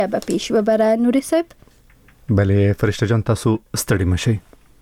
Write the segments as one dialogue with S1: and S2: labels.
S1: به پیش ببره نوری صاحب.
S2: بله فرشته جان تاسو ستړي مشئ.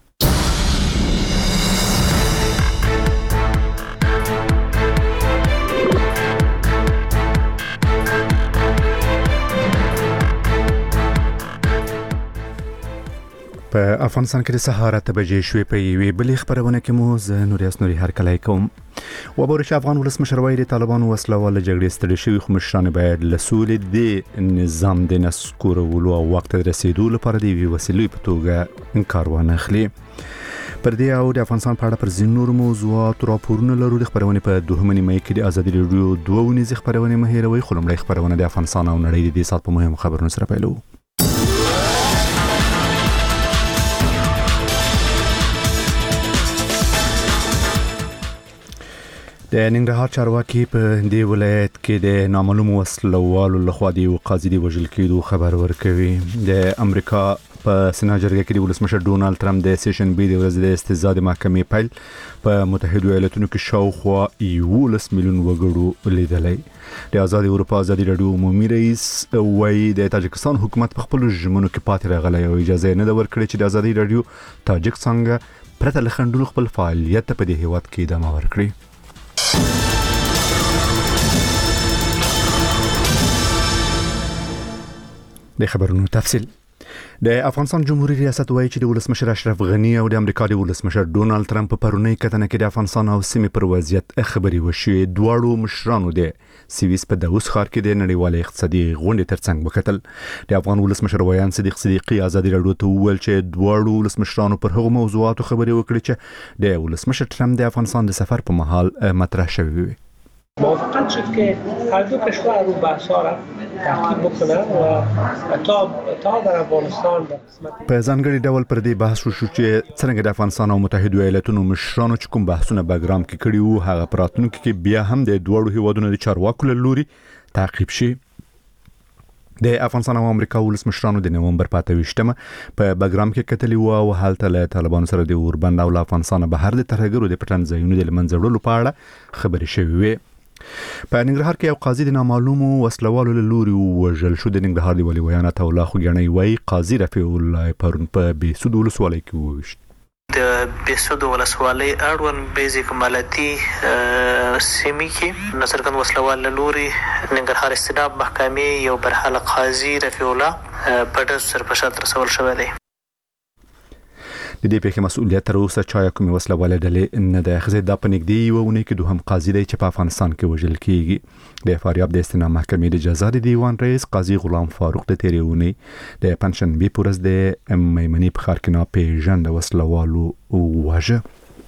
S2: په افغانستان کې د سهار 8 بجې شوې په یوې بلې خبرونه کې مو زه نوریاس نوري هرکلی کوم. وبورش افغان ولسمشر وایي د طالبانو وسلواله جګړې ستړي شوي خو مشران باید له سولې د نظام د نسکورولو او وخت د رسیدو لپاره د یوې وسیلې په توګه کار وانخلي. پر دې او د افغانستان په اړه پر ځینو نورو موضوعاتو راپورونه لرو. د خبرونه په 2 مې کې د ازادي راډیو 2 ونیزه خبرونه مهیروي. خو لمړی خبرونه د افغانستان او نړۍ د دې سات په مهمو خبرونو سره پیلو. د ننګرهار چارواکي په دې ولایت کې د نامعلوم وسلوالو لخوا د قاضي دی وژل کېدو خبر ورکوي. د امریکا په سنا جرګه کې د ولسمشر ډونالد ټرمپ د سیشن بي د ورځې د استزاد محکمې پیل په متحده ایالاتونو کې شاوخوا 11 میلیون وګړو لیدلی. د آزاد اروپا آزادي راډیو عمومي رئیس وایي د تاجکستان حکومت په خپل ژمنو کې پاتې راغلی او اجازه نه ده ورکړې چې د آزادي راډیو تاجک څنګه پرته له خنډونو خپل فعالیت په دې هیواد کې ادامه ورکړي. د خبرونو تفصیل. د افغانستان جمهوریت ریاست وایي چې د ولسمشر اشرف غنی او د امریکا د ولسمشر ډونالد ټرمپ په پرونی کتنه کې د افغانستان او سیمې پر وضعیت خبري وشوې. دواړو مشرانو د سویس په داوس ښار کې د نړیوال اقتصادي غونډې ترڅنګ وکتل. د افغان ولسمشر ویان صدیق صدیقی آزادي راډیو ته وویل چې دواړو ولسمشرانو پر هغو موضوعاتو خبري وکړي چې د ولسمشر ټرمپ د افغانستان د سفر په مهال مطرح شوی وي.
S3: موافقت شد که هر دو کشور رو بحث‌ها را تعقیب بکنن و تا در افغانستان
S2: په ځانګړي ډول پر دې بحث وشو چې څنګه د افغانستان او متحده ایالاتونو مشرانو چې کوم بحثونه بګرام کې کړي وو هغه پراتونکو کې بیا هم د دوړو هیوادونو د چارواکو له لوري تعقیب شي. د افغانستان او امریکا ولسمشرانو د نومبر 28 په بګرام کې کتلی وو او هلته له طالبانو سره د اوربند او افغانستان بهر د ترهګرو د پټن ځایونو د منځړلو په اړه خبرې شوې وي. په ننګرهار کې یو قاضي د نامعلومو وسلوالو له لوري وژل شو. د ننګرهار دی ولي ویانات الله خوګنۍ وایي قاضي رفیع الله پرون په بيسود ولسوالۍ کې وویشت.
S4: د بيسود ولسوالۍ اړوند بیزیک مالتي سیمې کې نصرګن وسلوال له لوري ننګرهار استیناب محکمې یو برحاله قاضي رفیع الله په ډز سره په شرط رسول شوی دی.
S2: د دې په مسؤلیت تر اوسه چا کومه وسلواله ډلې نه ده اخیستې. دا په نږدې یوونه کې دوهم قاضي دی چې په افغانستان کې وژل کیږي. د فاریاب د استیناب محکمې د جزا د دیوان رئیس قاضي غلام فاروق د تیریونی د پنځشنبه پورز د میمنې په خار کې ناپېژاند وسلوالو وژه.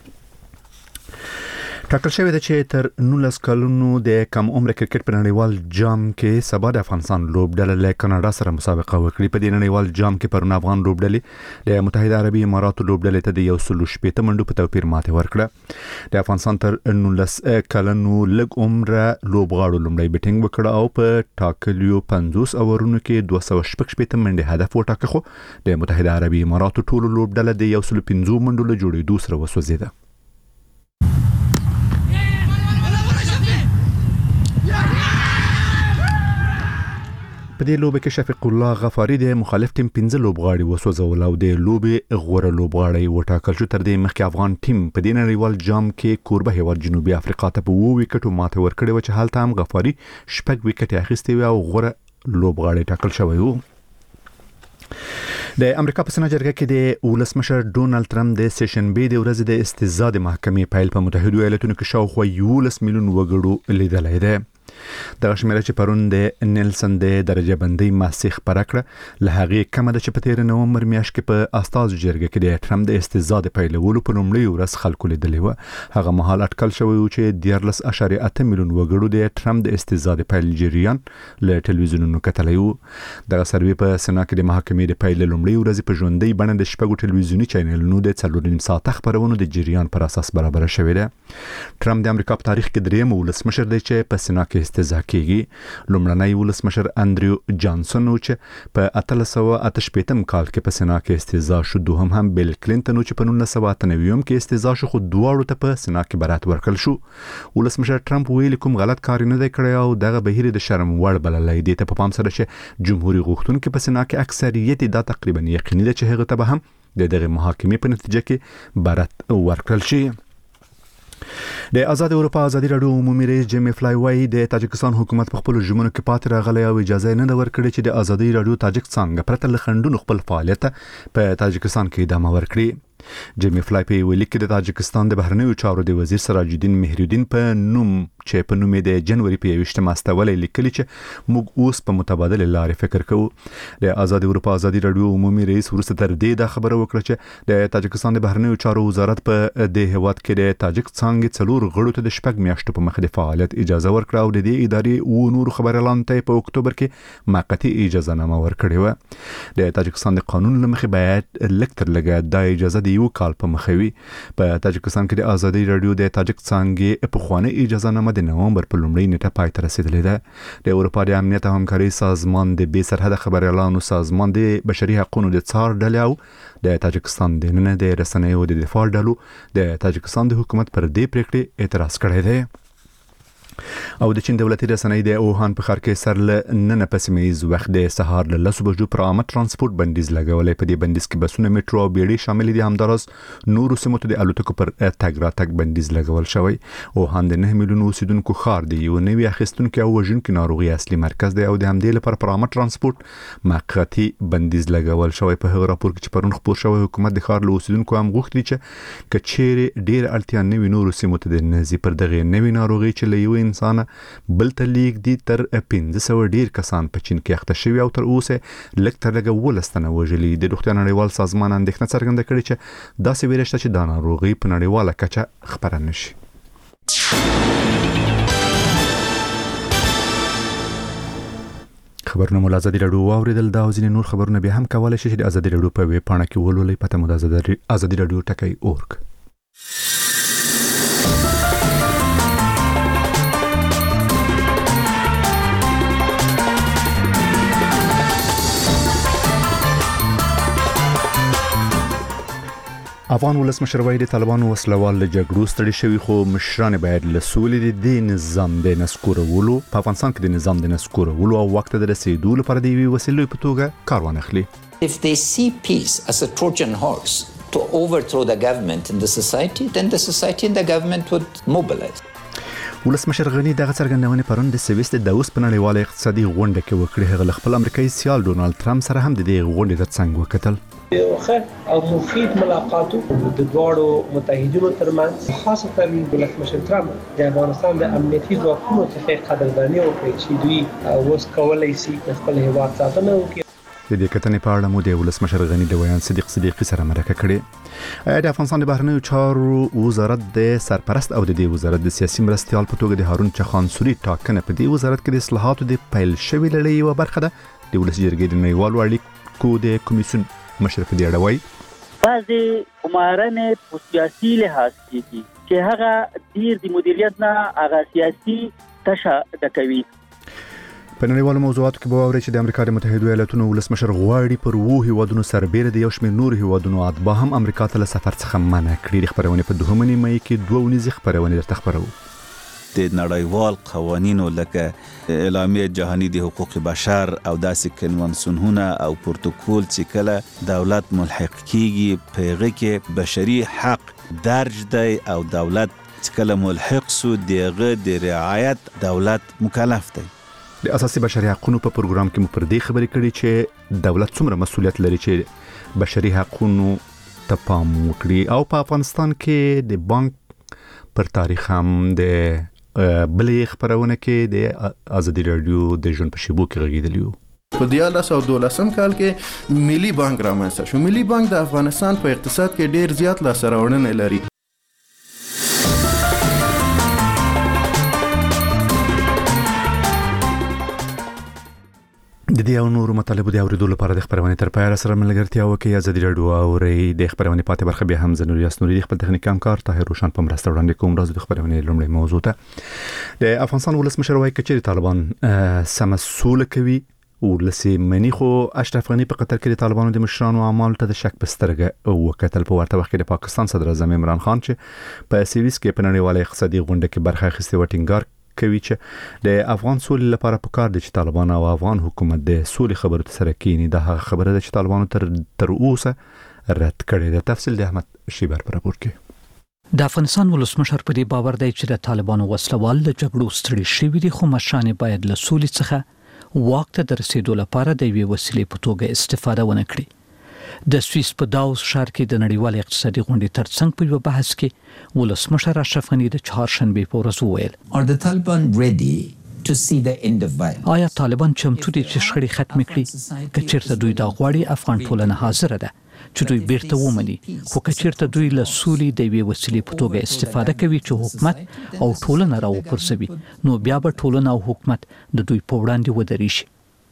S2: ټاکل شوی دی چې تر 19 کلونو د کم عمر کرکټ په نړیوال جام کې سبا د افغانستان لوبډله له کاناډا سره مسابقه وکړي. په دې نړیوال جام کې پرون افغان لوبډلې د متحده عربي اماراتو لوبډلې ته د 160 منډو په توپیر ماته ورکړه. د افغانستان تر 19 کلونو لږ عمر لوبغاړو لومړی بیټینګ وکړه او په ټاکلیو 50 اورونو کې 216 منډې هدف وټاکه. خو د متحده عربي اماراتو ټولو لوبډله د 115 منډو له جوړېدو سره وسوځیده. په دې لوبه کې شفیق الله غفاری د مخالف ټیم 15 لوبغاړي وسوځول او د لوبې غوړه لوبغاړي وټاکل شو. تر دې مخکې افغان ټیم په دې نړیوال جام کې کوربه هیواد جنوبي افریقا ته په 2 وکټو ماته ورکړې و چې هلته هم غفاری شپږ وکټ اخیستي و او غوړه لوبغاړي ټاکل شوی وو. د امریکا په سنا جرګه کې د ولسمشر ډونالد ټرمپ د سیشن بي د ورځې د استزاد محکمې پیل په متحده ایالاتونو کې شاوخوا 11 میلیون وګړو لیدلی دی. د شمیره چې پرون د نیلسن د درجه بندي ماسخ پرکړه له هغه کم ده چې په 13 نومبر میاشت کې په استاذ جرګه کې د ټرمپ د استزاد پیلولو په لومړي ورځ خلکو لیدلی و. هغه مهال اټکل شوی و چې 14.8 میلیون وګړو د ټرمپ د استزاد پیل جریان له ټلویزیونونو کتلی و. د سروي په سنا کې د محکمې د پیل لومړي ورځ په ژوندۍ بڼه د شپږو ټلویزیونی چینلونو د 4.5 ساعت خبرونو د جریان پر اساس برابر شوی دی. ټرمپ د امریکا په تاریخ کې دریم ولسمشر دی چې په سنا کې استهزاء کیږي. لومړنی ولسمشر اندریو جانسون چې په 1888 کال کې په سنا کې استهزاء شو، دوهم بیل کلینټن چې په 1998 کې استهزاء شو، خو دواړو ته په سنا کې برات ورکړل شو. ولسمشر ټرمپ ویلي کوم غلط کار نه دی کړی او دغه بهیر د شرم وړ بللی دی. ته په پام سره چې جمهوریت غوښتونکو په سنا کې اکثریت دا تقریبا یقیني ده چې هغه ته به هم د دغه محاکمې په نتیجه کې برات ورکړل شي. د آزاد اروپا ازادي رادیو عمومي رئیس جیمی فلای وای د تاجکستان حکومت په خپل ژمنو کې پاتې راغلی او اجازه نه ورکړي چې د آزادي رادیو تاجک څنګه پرته له خنډونو خپل فعالیت په تاجکستان کې ادامه ورکړي. جیمی فلای په ویلي کې د تاجکستان د بهرنیو چارو د وزیر سراج الدین مهریالدین په نوم چې په نوم د جنوري په 28 ماستولې لیکلي چې موږ اوس په متبادل لارې فکر کوو. د آزاد اروپا ازادي رادیو عمومي رئیس ورسته تر دې دا خبره وکړه چې د تاجکستان د بهرنیو چارو وزارت په د هیواد کې د تاجک څنګه څلور غړو ته د شپږ میاشتو په مخ د فعالیت اجازه ورکړه او د دې ادارې او نور خبرلاند ته په اکتوبر کې موقتی اجازه نامه ورکړې و. د تاجکستان د قانون لمخې باید لکتر لګا د اجازه د یو کال په مخوي. په تاجکستان کې د آزادي رادیو د تاجک څنګه په خوانه اجازه نامه د نومبر په لومړۍ نیټه پای ته رسیدلې ده. د اروپا د امنیت او همکاري سازمان د بې سرحده خبريالانو سازمان د بشري حقوقو د څار ډلې او د تاجکستان د نن د رسنیو د دفاع ډلو د تاجکستان د حکومت پر دې پریکړې اعتراض کړی دی. او د چین دولتي رسنۍ د اوهان په ښار کې سر له نن په سیمه‌ییز وخت د سهار له 10 بجو پر عامه ترانسپورت بندیز لګولې. په دې بندیز کې بسونه، میټرو او بیړۍ شامل دي. همداراز نورو سیمو ته د الوتکو پر تګ راتګ بندیز لګول شوی. اوهان د 9 میلیون اوسیدونکو ښار دی، یو نوی اخیستونکو او وژونکو ناروغي اصلي مرکز دی او د همدې لپاره پر عامه ترانسپورت موقتی بندیز لګول شوی. په هغه راپور کې چې پرون خبر شوی، حکومت د ښار له اوسیدونکو هم غوښتي چې کچېره ډیر اړتیا نوي نورو سیمو ته د نزي پر دغه نوي ناروغي چې له یو انسان بل ته لیک دي تر 1500 ډیر کسان په چین کې اخته شوي او تر اوسه لکتر لګه ولستنه وژلي. د روغتیا نړیوال سازمان اندېښنه څرګنده کړې چې داسې ویره شته چې دا ناروغي په نړیواله کچه خبره نشي. خبرونه مو آزادي رادیو اوریدل. دا ځینې نور خبرونه به هم کولای شي چې د آزادي رادیو په ویب پاڼه کې ولولئ. پته مو آزادي رادیو ټکی.org. افغان ولسمشر وایي د طالبانو وسلوال له جګړو ستړي شوي، خو مشران باید له سولې د نظام د نسکورولو په افغانستان کې د نظام د نسکورولو او وخت د رسیدو لپاره د یوې وسیلې په توګه کار وانخلي.
S5: If they see peace as a Trojan horse to overthrow the government and the society, then the society and the government would mobilize.
S2: ولسمشر غنی دغه څرګندونه پرون د سویس د داوس په نړیواله اقتصادي غونډه کې وکړه. هغه خپل امریکایي سیال ډونالد ترامپ سره هم د دې غونډې ترڅنګ وکتل.
S3: خیر او مفید ملاقاتو د دواړو متحدینو ترمنځ، خاصتا ولسمشر ترامپ د افغانستان د امنیتي ځواکونو څخه قدرداني وکړي چې دوی اوس کولای شي خپل هیواد ساتنه وکړي.
S2: د دې کتنې په اړه مو د ولسمشر غنی د ویان صدیقی سره مرکه کړې. د افغانستان د بهرنیو چارو وزارت د سرپرست او د دې وزارت د سیاسي مرستيال په توګه د هارون چخانسوري ټاکنه په دې وزارت کې د اصلاحاتو د پیل شوی لړۍ یو برخه ده. د ولس جرګې د نړیوالو اړیکو د کمیسیون مشر په دې اړه وایي
S6: بعضې ګمارنې په سیاسي لحاظ کېږي چې هغه ډیر د مدیریت نه هغه سیاسي تشه ډکوي.
S2: په نړیوالو موضوعاتو کې به واورئ چې د امریکا د متحده ایالاتونو ولسمشر غواړي پر 2 هیوادونو سربېره د یو شمېر نور هیوادونو اتباع هم امریکا ته له سفر څخه منع کړي. د خبرونې په 2 مې کې 2 ونیزې خبرونه درته خبرو.
S7: د نړیوال قوانینو لکه اعلامیه جهانی د حقوق بشر او داسې کنوانسیونونه او پروتوکول چې کله دولت ملحق کیږي په کې بشري حق درج دی او دولت چې کله ملحق سو دغه د رعایت دولت مکلف دی.
S2: د اساسي بشري حقوقو په پروګرام کې مو پر دې خبرې کړې چې دولت څومره مسؤلیت لري چې بشري حقوقو ته پام وکړي. او په افغانستان کې د بانک پر تاریخ هم د بلې خبرونه کې د آزادي رادیو د ژوند په شیبو کې غږیدلیو.
S8: په 2012 کال کې ملي بانک رامنځته شو. ملي بانک د افغانستان په اقتصاد کې ډیر زیات لاسته لري.
S2: د دې او نور مطالبه د اوریدلو لپاره د خبرونه تر پایه سره ملګرتیا وکړئ. ازادي رادیو او د خبرونه پاتې برخه به هم زنوري اسنوري د خپل تخنیک همکار طاهر روشن په مرسته وړاندې کوم. راز د خبرونه لومړی موضوع ته د افغانستان ولسمشر وايي چې طالبان سمسول کوي ولسی منی خو اشرف غنی په قطر کې د طالبانو د مشرانو اعمال ته د شک بسترګه وکتل. په ورته وخت کې د پاکستان صدر اعظم عمران خان چې په سویس کې په نړیواله اقتصادي غونډه کې برخه اخیستې و ټینګار کوي چې د افغان سولې لپاره پکار دي چې طالبان او افغان حکومت د سولې خبرو ته سره کینی. دا خبره ده چې طالبانو تر اوسه رد کړې ده. تفصیل د احمد شیبر پر راپور کې.
S9: د افغانستان ولسمشر په دې باور دی چې د طالبانو وسلوال د جګړو ستړي شوي دي، خو مشران باید له سولې څخه واک ته د رسیدو لپاره د یوې وسیلې په توګه استفاده ونه کړي. د سویس په داوس ښار کې د نړیوال اقتصادي غونډې ترڅنګ په یو بحث کې ولسمشر اشرف غنی د چهارشنبه په ورځ وویل:
S5: Are the Taliban ready to see the end of violence?
S9: آیا طالبان چمتو دي چې شخړې ختم کړي؟ که چیرته دوی دا غواړي، افغان ټولنه حاضر ده چې دوی بیرته ومني، خو که چیرته دوی له سولې د یوې وسیلې په توګه استفاده کوي چې حکومت او ټولنه راوپرځوي، نو بیا به ټولنه او حکومت د دوی په وړاندې ودرېږي.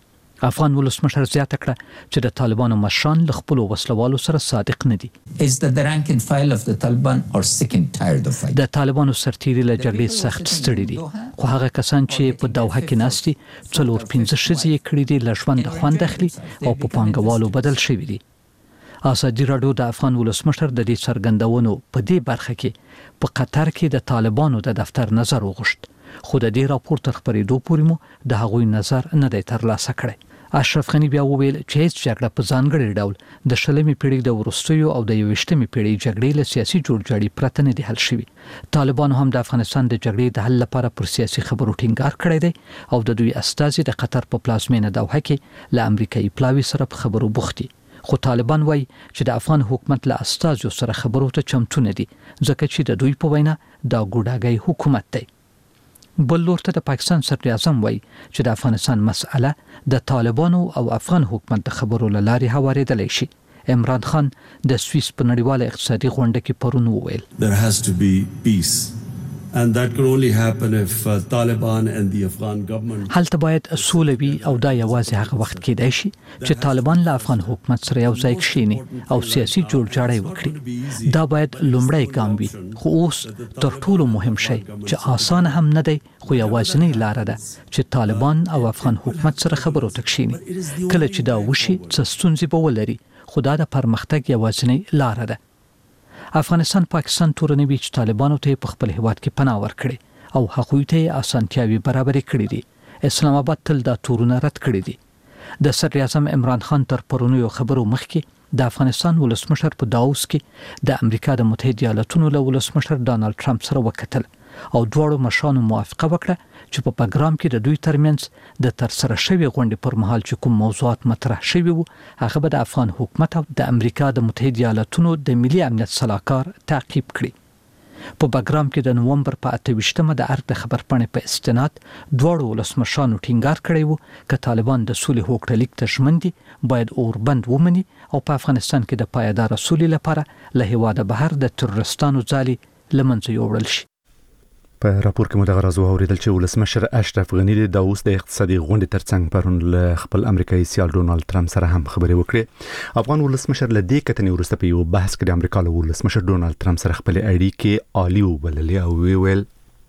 S9: افغان ولسمشر زیاته کړه چې د طالبانو مشران له خپل وسلوالو سره صادق نه دي.
S5: Is that the rank and file of the Taliban are sick and tired of fighting?
S9: د طالبانو سرتیري له جګړې سخت ستړي دي، خو هغه کسان چې په دوحه کې ناستي 4-5 ښځې یې کړي دي، له ژوند خوند اخلي او په پانګوالو بدل شوي دي. ازادي رادیو د افغان ولسمشر د دې څرګندونو په دې برخه کې په قطر کې د طالبانو د دفتر نظر وغوښت، خو د دې راپور تر خبرېدو پورې مو د هغوی نظر نه دی ترلاسه کړی. اشرف غنی بیا وویل چې هیڅ جګړه په ځانګړي ډول د 20مې پیړۍ د وروستیو او د 21مې پیړۍ جګړې له سیاسي جوړجاړي پرته نه دی حل شوی. طالبانو هم د افغانستان د جګړې د حل لپاره پر سیاسي خبرو ټینګار کړی دی او د دوی استازي د قطر په پلازمینه دوحه کې له امریکایي پلاوي سره په خبرو بوخت دي. خو طالبان وایي چې د افغان حکومت له استازو سره خبرو ته چمتو نه دي، ځکه چې د دوی په وینا دا ګوډاګی حکومت دی. بل لور ته د پاکستان صدر اعظم وایي چې د افغانستان مسأله د طالبانو او افغان حکومت د خبرو له لارې هوارېدلی شي. عمران خان د سویس په نړیواله اقتصادي غونډه کې پرون وویل:
S10: There has to be peace and that can only happen if Taliban and the Afghan government.
S9: هلته باید سوله وي او دا یوازې هغه وخت کېدای شي چې طالبان له افغان حکومت سره یو ځای کښیني او سیاسي جوړجاړی وکړي. دا باید لومړی ګام وي، خو اوس تر ټولو مهم شی چې آسان هم نه دی، خو یوازینۍ لاره ده چې طالبان او افغان حکومت سره خبرو ته کښیني. کله چې دا وشي څه ستونزې به ولري، خو دا د پرمختګ یوازینۍ لاره ده. افغانستان پاکستان تورنوي چې طالبانو ته په خپل هیواد کې پناه ورکړي او هغوی ته اسانتیاوي برابرې کړې دي. اسلام آباد تل دا تورونه رد کړي دي. د صدر اعظم عمران خان تر پرونیو خبرو مخکې د افغانستان ولسمشر په داوس کې د امریکا د متحده ایالاتونو له ولسمشر ډانلډ ټرمپ سره وکتل او دواړو مشرانو موافقه وکړه چې په پروګرام کې د دوی ترمنځ د ترسره شوی غونډې پر مهال چې کوم موضوعات مطرح شوي وو، هغه به د افغان حکومت او د امریکا د متحده ایالاتونو د ملي امنیت صلاحکار تعقیب کړي. په پروګرام کې د نومبر په 28مه د ارګ د خبرپاڼې په استناد دواړو ولسمشرانو ټینګار کړی وو چې طالبان د سولې هوکړلیک ته ژمن دي، باید اوربند ومني او په افغانستان کې د پایدار سولې لپاره له هیواده بهر د تروریستانو ځالې له منځه یوړل شي.
S2: په راپور کې مدغه راز اوریدل چې ولسمشر اشرف غنی د داوس د اقتصادي غونډې ترڅنګ پرون له خپل امریکایي سیال ډونالد ټرمپ سره هم خبرې وکړې. افغان ولسمشر له دې کتنې وروسته په یو بحث کې د امریکا له ولسمشر ډونالد ټرمپ سره خپل اړیکې عالی وبللې او ویل: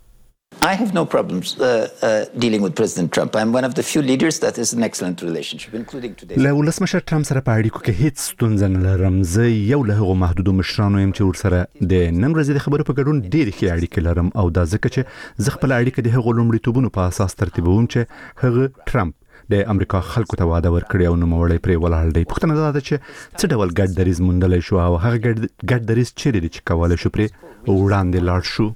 S5: I have no problems dealing with President Trump. I'm one of the few leaders that is an excellent relationship, including today.
S2: له ولسمشر ټرمپ سره په اړیکو کې هیڅ ستونزه نه لرم. زه یو له هغو محدودو مشرانو یم چې ورسره د نن ورځې د خبرو په ګډون ډېرې ښې اړیکې لرم او دا ځکه چې زه خپل اړیکې د هغو لومړیتوبونو په اساس ترتیبوم چې هغه ټرمپ د امریکا خلکو ته وعده ورکړي او نوموړی پرې ولاړ دی. پوښتنه دا ده چې څه ډول ګډ دریځ موندلی شو او هغه ګډ دریځ چیرې دی چې کولی شو پرې وړاندې لاړ شو.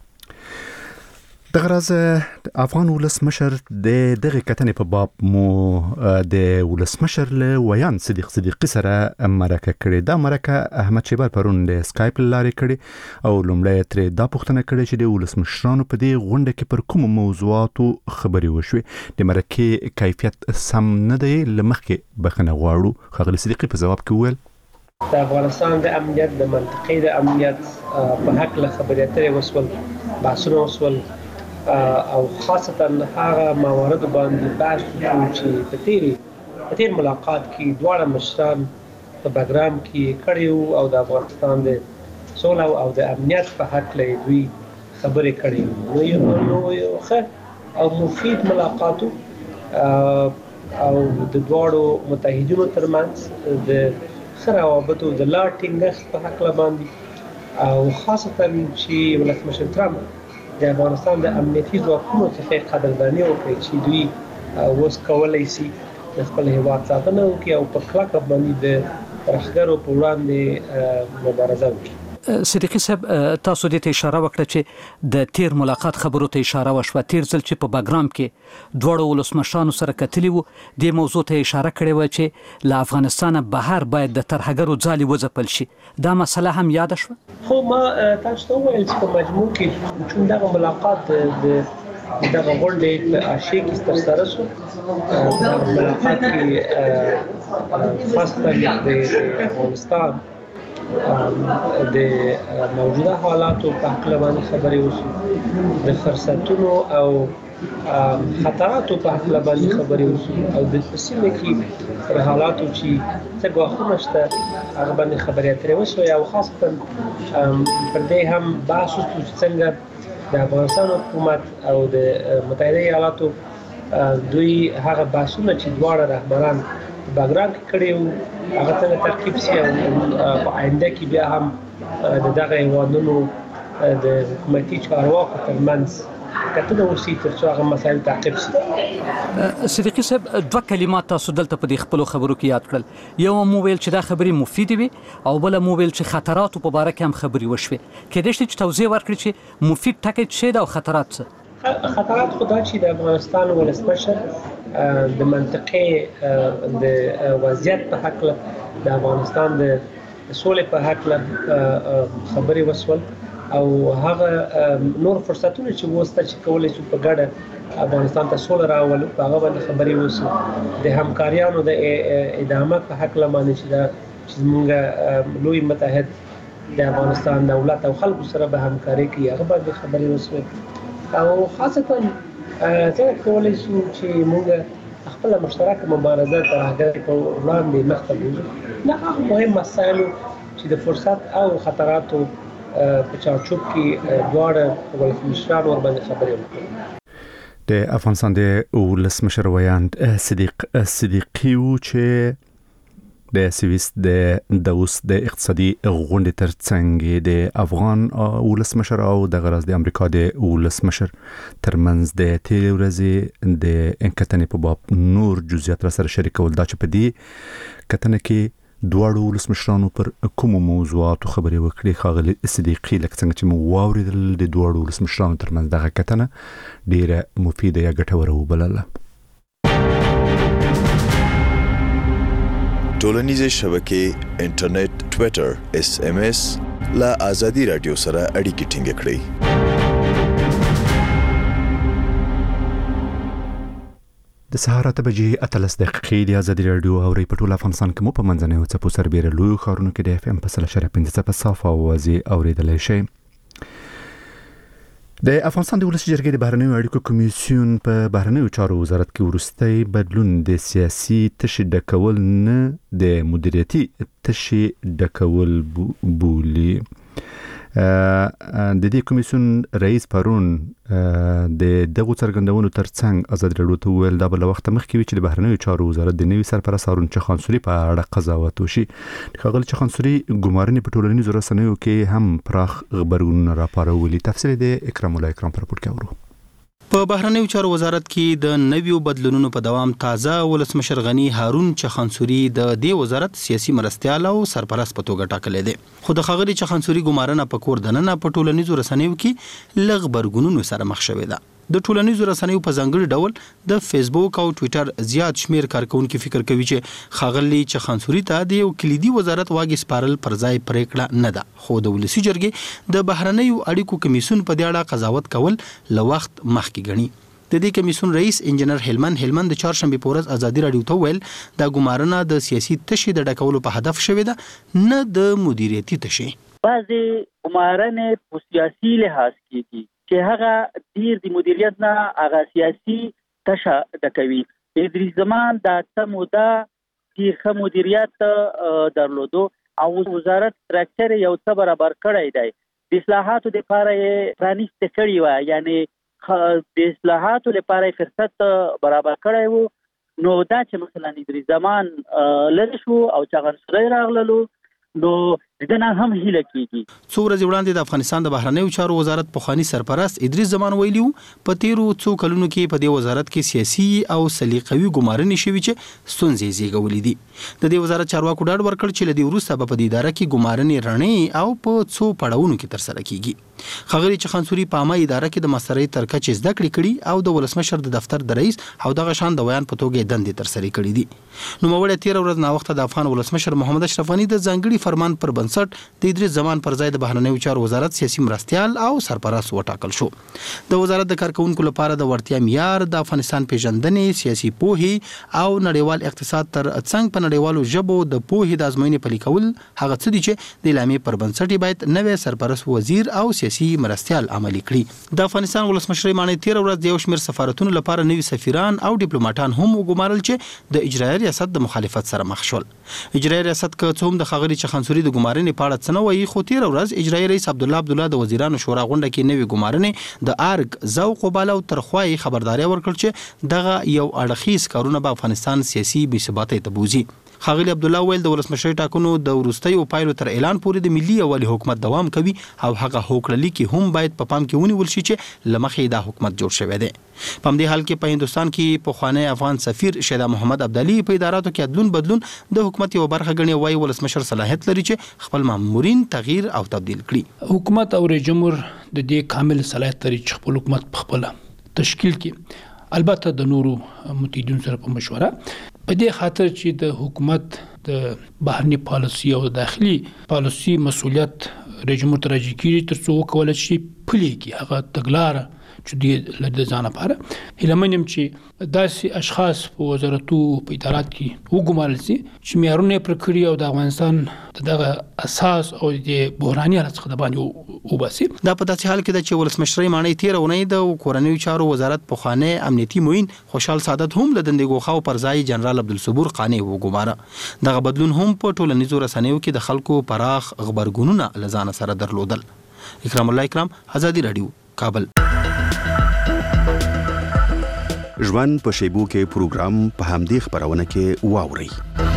S2: دغه راز افغان ولسمشر د دغه کتنې په باب مو د ولسمشر له ویان صدیق صدیقی سره مرکه کړې. دا مرکه احمد شیبر پرون د سکایپ لارې کړې او لومړی ترې دا پوښتنه کړې چې د ولسمشرانو په دې غونډه کې پر کوم موضوعاتو خبرې وشوې. د مرکې کیفیت سم نه دی، له مخکې بخښنه غواړو. ښاغلي صدیقی په ځواب کې وویل:
S3: د افغانستان د امنیت د منطقې د امنیت په حق له خبرې اترې وسول، بحثونه وسول او خاصتا هغه موارد باندې بحث وشو چې په تیرې په تیر ملاقات کې دواړه مشران په بګرام کې کړي او د افغانستان د سوله او د امنیت په حق له دوی خبرې کړي نو یو ښه او مفید ملاقات او د دواړو متحدینو ترمنځ د ښه روابطو د لا ټینګښت په هکله باندې او خاصتا چې ولسمشر ترامپ د افغانستان د امنیتي ځواکونو څخه قدرداني وکړي چې دوی اوس کولی شي د خپل هېواد ساتنه وکړي او په کلکه باندې د ترهګرو په وړاندې مبارزه وکړي.
S9: صدیقي صاحب تاسو دې ته اشاره وکړه چې د تیر ملاقات خبرو ته اشاره وشوه. تیر ځل چې په بګرام کې دواړو ولسمشرانو سره کتلي وو دې موضوع ته اشاره کړې وه چې له افغانستانه بهر باید د ترهګرو ځالې وځپل شي. دا مسله هم یاده شوه؟
S3: خو ما تاسو ته وویل چې په مجموع کې چون دغه ملاقات د دغه غونډې په عاشق کې ترسره شو دغه ملاقات کې خاصه د افغانستان د موجوده حالاتو په اړه باندې خبرې وشي د فرصتونو او خطراتو په اړه باندې خبرې وشي او د سیمه کې پر حالاتو چې څه ګواښونه شته هغه باندې خبرې اترې وشي او خاصه پر دې هم بحث وشو چې څنګه د افغانستان حکومت او د متحده ایالاتو دوی هغه بحثونه چې دواړه رهبران بګرام کې کړي وو هغه څنګه ترکیب شي او په آینده کې بیا هم د دغه هیوادونو د حکومتي چارواکو ترمنځ کتنه وشي تر څو هغه مسایل تعقیب شي.
S9: صدیقي صاحب دوه کلمات تاسو دلته په دې خپلو خبرو کې یاد کړل. یو مو ویل چې دا خبرې مفیدې وي او بل مو ویل چې خطراتو په باره کې هم خبرې وشوې. کېدای شي چې توضیح ورکړئ چې مفید ټکی څه دی او خطرات څه؟
S3: خطرات خو دا چې د افغانستان ولسمشر د منطقې د وضعیت په حق د افغانستان د سولې په حق خبرې وشول او هغه نور فرصتونه چې وسته چې کولای شو په ګډه افغانستان ته سوله راولو په هغه باندې خبرې وشو د همکاریانو د ادامه په حق باندې چې موږ لوی متحد د افغانستان دولت او خلکو سره به همکاري کوي هغه باندې خبرې وشو او خاصتا څنګه کولای شو چې موږ خپل مشترک مبارزه ترهګر په وړاندې مخته بوځو. نه هغه مهم مسایل چې د فرصت او خطراتو په چارچوب کې دواړه ولسمشران ور باندې خبرې وکړي.
S2: د افغانستان د ولسمشر ویاند صدیقي و چې د سویس د اوس د اقتصادي غونډې ترڅنګ د افغان ولسمشر او د غرض د امریکا د ولسمشر ترمنځ د تیر ورځې د انکتنې په باب نور جزئیات را سره شریکول دا چې په دې کتنه کې دواړو ولسمشرانو پر کومو موضوعاتو خبرې وکړي. ښاغلي صدیقي لکه څنګه چې مو واوریدل د دواړو ولسمشرانو ترمنځ دغه کتنه ډیره مفیده یا ګټوره وبلله.
S11: ټولنیزې شبکې انټرنیټ ټویټر SMS لا آزادي رادیو سره اړیکې ټینګ کړئ.
S2: د سهار 8 بجې 13 دقیقې د آزادي رادیو او په ټول افغانستان کې مو په منځنوي څپو سربېره لوی ښارونو کې د FM په 100.5 په صافه اوازې اوریدلای شئ. د افغانستان د ولسي جرګې د بهرنیو اړیکو کمیسیون په بهرنیو چارو وزارت کې وروستي بدلون د سیاسي تشې ډکول نه د مدیریتي تشې ډکول بولي. د دې کمیسیون رئیس پرون د دغه څرګندونو ترڅنګ آزاد رادیو ته ویل دا بل وخت مخکې چې د بهرنیو چارو وزارت د نوي سرپرست هارون چخانسوري په اړه قضاوت وشي. ښاغلي چخانسوري ګمارنې په ټولنیزو رسنیو کې هم پراخ خبرونه راپارولي. تفصیل د اکرام الله اکرام پر پورت کاورو.
S12: په بهرنیو چارو وزارت کې د نویو بدلونونو په دوام تازه ولسمشر غنی هارون چخانسوري د دې وزارت سیاسي مرستیال او سرپرست په توګه ټاکلی دی. خو د ښاغلي چخانسوري ګمارنه په کور دننه په ټولنیزو رسنیو کې لږ غبرګونونو سره مخ شوې ده. د ټولنیزو رسنیو په ځانګړي ډول د فیسبوک او ټوئیټر زیات شمیر کارکونکو فکر کوي چې ښاغلي چخانسوري ته د یو کلیدي وزارت واګې سپارل پر ځای پریکړه نه ده. خو د ولسی جرګې د بهرنیو اړیکو کمیسیون په دې اړه قضاوت کول له وخت مخکې غني. د دې کمیسیون رئیس انجنیر هلمند د چهارشنبه په ورځ آزادي رادیو ته ویل دا ګمارنه د سیاسي تشې د ډکولو په هدف شوې ده نه د مدیریتي تشې.
S6: بعضې ګمارنې په سیاسي لحاظ کېږي چې هغه ډیر د مدیریت نه هغه سیاسي تشه ډکوي. ادریس زمان د سموده ډیر مدیریت درلودو او وزارت ستراکچر یو څه برابر کړی دی. د اصلاحاتو لپاره یې پرانیسته کړی و، یعنی د اصلاحاتو لپاره فرصت برابر کړی و. نو دا چې مثلا ادریس زمان لری شو او چغنسری راغللو نو دنه هم هیله کیږي.
S12: څو ورځې وړاندې د افغانستان د بهرنیو چارو وزارت پخوانی سرپرست ادریس زمان ویلیو په تیرو څو کلونو کې په دې وزارت کې سیاسي او سلیقوي ګمارنې شوي چې ستونزې زیږولې دي. د دې وزارت چارواکو ډاډ ورکړ چې لدی وروسته په دې اداره کې ګمارنې رڼې او په څو پړاوونو کې ترسره کیږي. ښاغلي چخانسوري په عامه اداره کې د مستری تر کچې زده کړې کړي او د ولسمشر د دفتر د رئیس او دغه شان د ویان په توګه دندې ترسره کړې دي. نو موږ تیر ورځ نا وخت د افغان ولسمشر محمد اشرف غنی د ځانګړي فرمان پر بنسټ د ادریس زمان پر ځای د بهرنیو چارو وزارت سیاسي مرستيال او سرپرست وټاکل شو. د وزارت د کارکونکو لپاره د ورتیا معیار، د افغانستان پیژندنې، سیاسي پوهې او نړیوال اقتصاد تر څنګ په نړیوالو ژبو د پوهې د ازموینې پلي کول هغه څه دي چې د اعلامیې پر بنسټ باید نوې سرپرست وزیر او سیاسي مرستيال عملي کړي. د افغانستان ولسمشر معنی تیر ورځ د یو شمېر سفارتونو لپاره نوي سفیران او ډیپلوماټان هم وګمارل چې د اجرایي ریاست د مخالفت سره مخ شول. اجرایي ریاست که څوم د ښاغلي چخانسوري د ګمارنې په اړه څه نه وایي، خو تیر ورځ اجرایي رئیس عبدالله د وزیرانو شورا غونډه کې نوې ګمارنې د ارګ ذوق او بالا او ترخوای خبرداري ورکړ چې دغه یو اړخیز کارونه به افغانستان سیاسي بې ثباتۍ ته بوزي. ښاغلي عبدالله ویل د ولسمشر ټاکنو د وروستیو پایلو تر اعلان پورې د ملي یووالي حکومت دوام کوي او هغه هوکړه لیکي هم باید په پام کې ونیول شي چې لمخې دا حکومت جوړ شوی دی. په همدې حال کې په هندستان کې پخوانی افغان سفیر شیدا محمد عبدالي په اداراتو کې ادلون بدلون د حکومت یو برخه غني وایي ولسمشر صلاحیت لري چې خپل مامورین تغییر او تبديل کړي.
S13: حکومت او رئیس جمهور د دې کامل صلاحیت لري چې خپل حکومت په خپل تشکیل کې، البته د نورو متحدینو سره په مشوره، په دې خاطر چې د حکومت د بهرنی پالیسي او داخلي پالیسي مسؤلیت رئیس جمهور ته راجع کیږي ترڅو وکولای شي پلي کړي هغه تګلاره چې د لږ ځان لپاره. هیله منم چې داسې اشخاص په وزارتو په ادارات کې وګمارل شي چې معیارونه پر کړی او د افغانستان دغه اساس او د بحراني حالت څخه د باندې وباسي.
S12: دا په داسې حال کې ده چې ولسمشر معنی تیر اونۍ د کورنیو چارو وزارت پخوانی امنیتي معین خوشحال سعادت هم له دندې ګوښاو پر ځای جنرال عبدالصبور قانی وګماره. دغه بدلون هم په ټولنیزو رسنیو کې د خلکو پراخ خبرګونونه لزان سره درلودل. اکرام الله اکرام، آزادی رادیو، کابل.
S14: ژوند په شیبو کې پروګرام په همدې خبرونه کې واوري.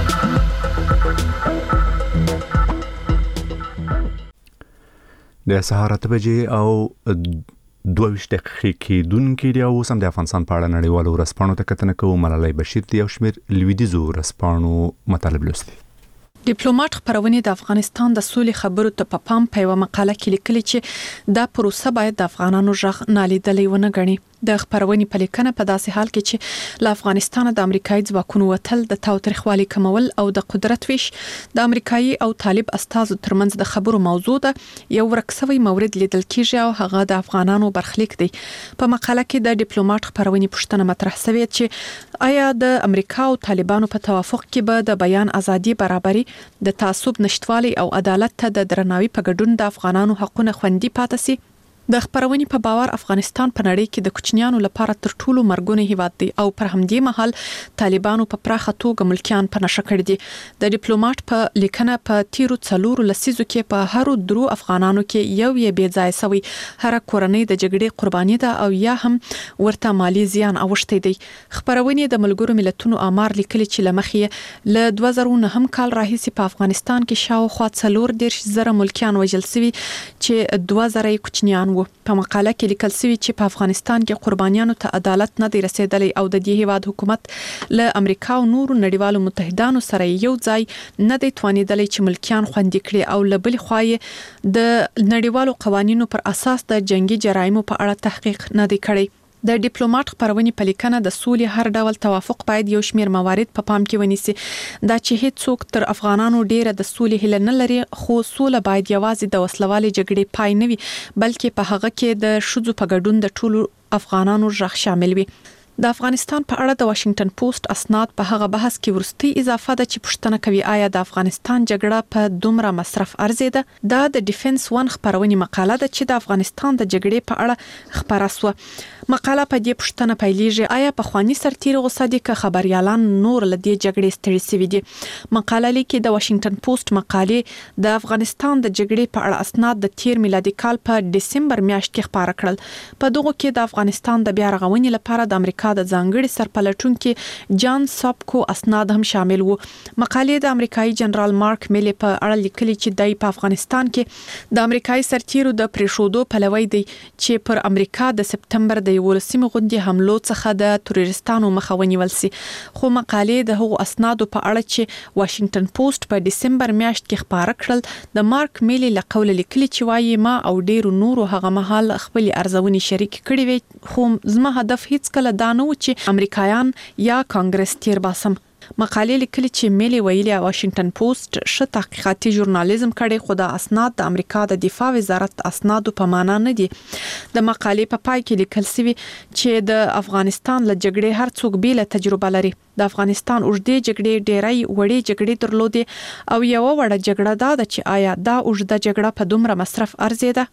S2: د سهار 8 بجې او 22 دقیقې کې دونکو دی او سم د افغانستان په اړه نړیوالو ورځپاڼو ته کتنه کوو. ملالۍ بشیر دی او شمیر لویدیزو ورځپاڼو مطالب لوستي.
S15: ډیپلوماټ خبرونه د افغانستان د سولې خبرو ته په پام په یو مقاله کې لیکلي چې دا پروسه باید د افغانانو ژغ نالیدلې ونه ګڼي. د خبرونې په لیکنه په داسې حال کې چې له افغانستان د امریکایي ځواکونو وتل د تاوتریخوالي کمول او د قدرت ویش د امریکایي او طالب استازو ترمنځ د خبرو موضوع ده، یو ورکسوي مورد لیدل کیږي او هغه د افغانانو برخلیک دی. په مقاله کې د ډیپلوماټ خبرونې پوښتنه مطرح شوې چې آیا د امریکا او طالبانو په توافق کې به د بیان ازادي، برابري، د تعصب نشټوالي او عدالت ته د درناوي په ګډون د افغانانو حقوقونه خوندي پاتې سي. د خبرونې په باور افغانستان په نړۍ کې د کوچنیانو لپاره تر ټولو مرګونی هیواد دی او پر همدې مهال طالبانو په پراخه توګه ملکیان په نشه کړی دي. د ډیپلوماټ په لیکنه په تیرو 4 لسیزو کې په هر درو افغانانو کې یو یې بې ځای سوی، هر کورنۍ د جګړې قرباني ده او یا هم ورته مالی زیان اوښتی دی. خبرونې د ملګرو ملتونو آمار لیکلي چې لمخې له 2009 کال راهیسې په افغانستان کې شاوخوا 40,000 ملکیان وژل شوي چې 2000 کوچنیان. په مقاله کې لیکل شوی چې په افغانستان کې قربانیانو ته عدالت نه دی رسیدلی او د دې هیواد حکومت له امریکا او نورو نړیوالو متحدانو سره یو ځای نه دی توانیدلی چې ملکیان خوندي کړي او له بلې خوا یې د نړیوالو قوانینو پر اساس د جنگي جرایمو په اړه تحقیق نه دی کړی. د ډیپلوماټ خبرونې په لیکنه د سولې هر ډول توافق باید یو شمیر موارد په پام کې ونیسي. دا چې هیڅوک تر افغانانو ډیره د سولې هیله نه لري، خو سوله باید یوازې د وسلوالې جګړې پای نه وي بلکې په هغه کې د ښځو په ګډون د ټولو افغانانو ژغ شامل وي. د افغانستان په اړه د واشنگټن پوسټ اسناد په هغه بحث کې ورستي اضافه ده چې پښتنه کوي آیا د افغانستان جګړه په دومره مصرف ارزیده. دا د ډیفنس ون خبرونې مقاله ده چې د افغانستان د جګړې په اړه خبره سو. مقاله په دې پښتنه پیلېږي آیا په خواني سرتیر غوسه دي که خبريالان نور لدی جګړې ستړي سوي دي. مقاله لیکي د واشنگټن پوسټ مقالې د افغانستان د جګړې په اړه اسناد د 13 میلادي کال په دسمبر میاشت کې خبره کړل. په دغه کې د افغانستان د بیا رغونې لپاره د امریکا د ځانګړي سرپلټونکو جان سابکو اسناد هم شامل وو. مقالې د امریکایي جنرال مارک میلی په اړه لیکلي چې د افغانستان کې د امریکایي سرتیرو د پریښودو پلوي دی چې پر امریکا د سپتمبر د 11 غونډې حملو څخه د تروریستانو مخه ونیول سي. خو مقالې د هغو اسنادو په اړه چې واشنگټن پوسټ په دسمبر میاشت کې خبره کړل د مارک میلی له قوله لیکلي چې وايي ما او ډیرو نورو هغه مهال خپل ارزونې شریک کړې وي خو زما هدف هیڅ کله دا نه و چې امریکایان یا کانګرس تیر باسم. مقالې لیکلي چې میلی ویلي واشنگټن پوسټ ش تحقیقاتي ژورنالیزم کړي خو د اسناد د امریکا د دفاع وزارت اسنادو په معنا نه دي. د مقالې په پای کې لیکل شوی چې د افغانستان له جګړې هر څوک بیل تجربه لري. د افغانستان اوږدې جګړې ډېرای وړې جګړې درلودې او یو وړه جګړه ده چې آیا دا اوږده جګړه په دومره مصرف ارزیده.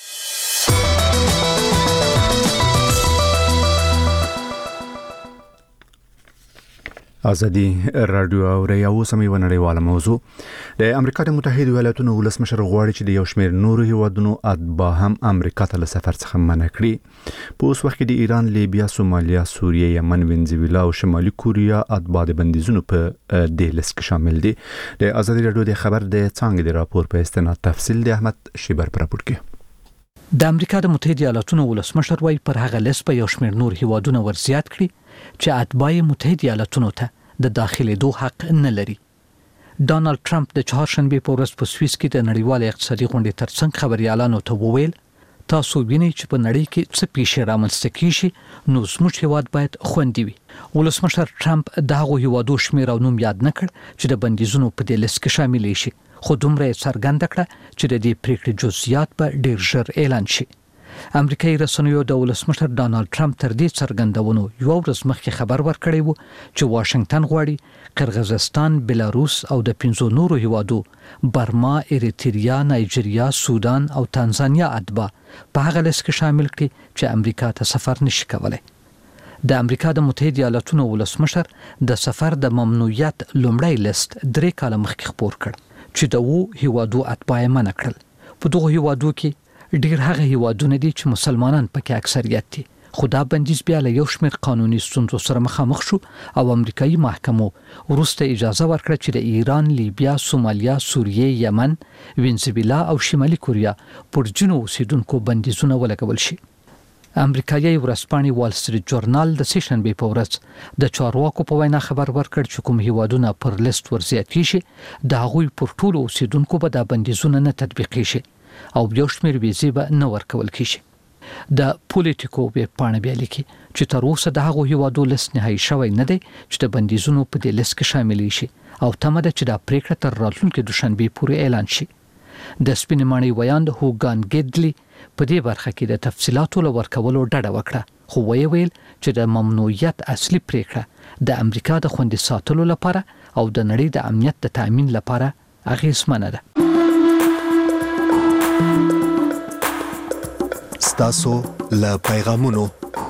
S2: ازادي رادیو او ریاو سمې ونړیواله موضوع د امریکا د متحده ایالاتونو ولسمشر غواړي چې د یو شمېر نورو هیوادونو اتباع هم امریکا ته له سفر څخه منع کړي. په اوس وخت کې د ایران، لیبیا، سومالیا، سوریه، یمن، وینزویلا او شمالي کوریا اتباع د بندیزونو په دې لیست کې شامل دي. د ازادي رادیو د خبر د څنګه د راپور په استناد تفصیل د احمد شیبر پر راپور کې.
S9: د امریکا د متحده ایالاتونو ولسمشر وايي پر هغه لیست په یو شمېر نور هیوادونه ورزیات کړي چې اتباع متحده ایالاتونو ته د داخليدو حق نه لري. ډانلډ ټرمپ د چهارشنبه په ورځ په سویس کې د نړیوال اقتصادي غونډې ترڅنګ خبريالانو ته وویل تاسو وینئ چې په نړۍ کې څه پیښې رامنځته کیږي نو زموږ هیواد باید خوندي وي. ولسمشر ټرمپ دغه هیوادو شمېر او نوم یاد نه کړ چې د بندیزونو په دې لیست کې شامل شي خو دومره څرګنده کړه چې د دې پریکړې جزئیات به ډیر ژر اعلان شي. امریکایي رسنیو د ولسمشر ډانلډ ټرمپ تر دې څرګندونو یو ورځ مخکې خبر ورکړی وو چې واشنگټن غواړي قرغیزستان، بلاروس او د 15 نورو هیوادو برما، اریتریا، نایجیریا، سودان او تانزانیا اتباع په هغه لیست کې شامل کړي چې امریکا ته سفر نشي کولای. د امریکا د متحده ایالاتونو ولسمشر د سفر د ممنوعیت لومړی لیست 3 کاله مخکې خپور کړ چې د وو هیوادو اتباع منع کړل. په دغه هیوادو کې ډیر هغه هیوادونه دي چې مسلمانان پکې اکثریت دي خو دا بندیز بیا له یو شمېر قانوني ستونزو سره مخامخ شو او امریکایي محکمو وروسته اجازه ورکړه چې د ایران، لیبیا، سومالیا، سوریه، یمن، وینزویلا او شمالي کوریا پر جنو اوسیدونکو بندیزونه ولګول شي. امریکایي ورځپاڼې وال سټریټ جورنال د سیشنبه په ورځ د چارواکو په وینا خبر ورکړ چې کوم هیوادونه پر لیست ورزیات شي د هغوی پر ټولو اوسیدونکو به د بندیزونه نه تطبیق شي او یو شمېر ویزې به نه ورکول کیږي. د پولیټیکو ویب پاڼه بیا لیکي چې تر اوسه د هغو هیوادو لیست نهایی شوی نه دی چې د بندیزونو په دې لیست کې شامل شي او تمه ده چې دا پریکړه تر راتلونکي دوشنبه پورې اعلان شي. د سپینې ماڼۍ ویاند هوګان ګیدلی په دې برخه کې د تفصیلاتو ورکولو ډډه وکړه خو ویل چې د ممنوعیت اصلي پریکړه د امریکا د خوندي ساتلو لپاره او د نړۍ د امنیت د تامین لپاره اغیزمنه ده.
S16: ستاسو له پیغامونو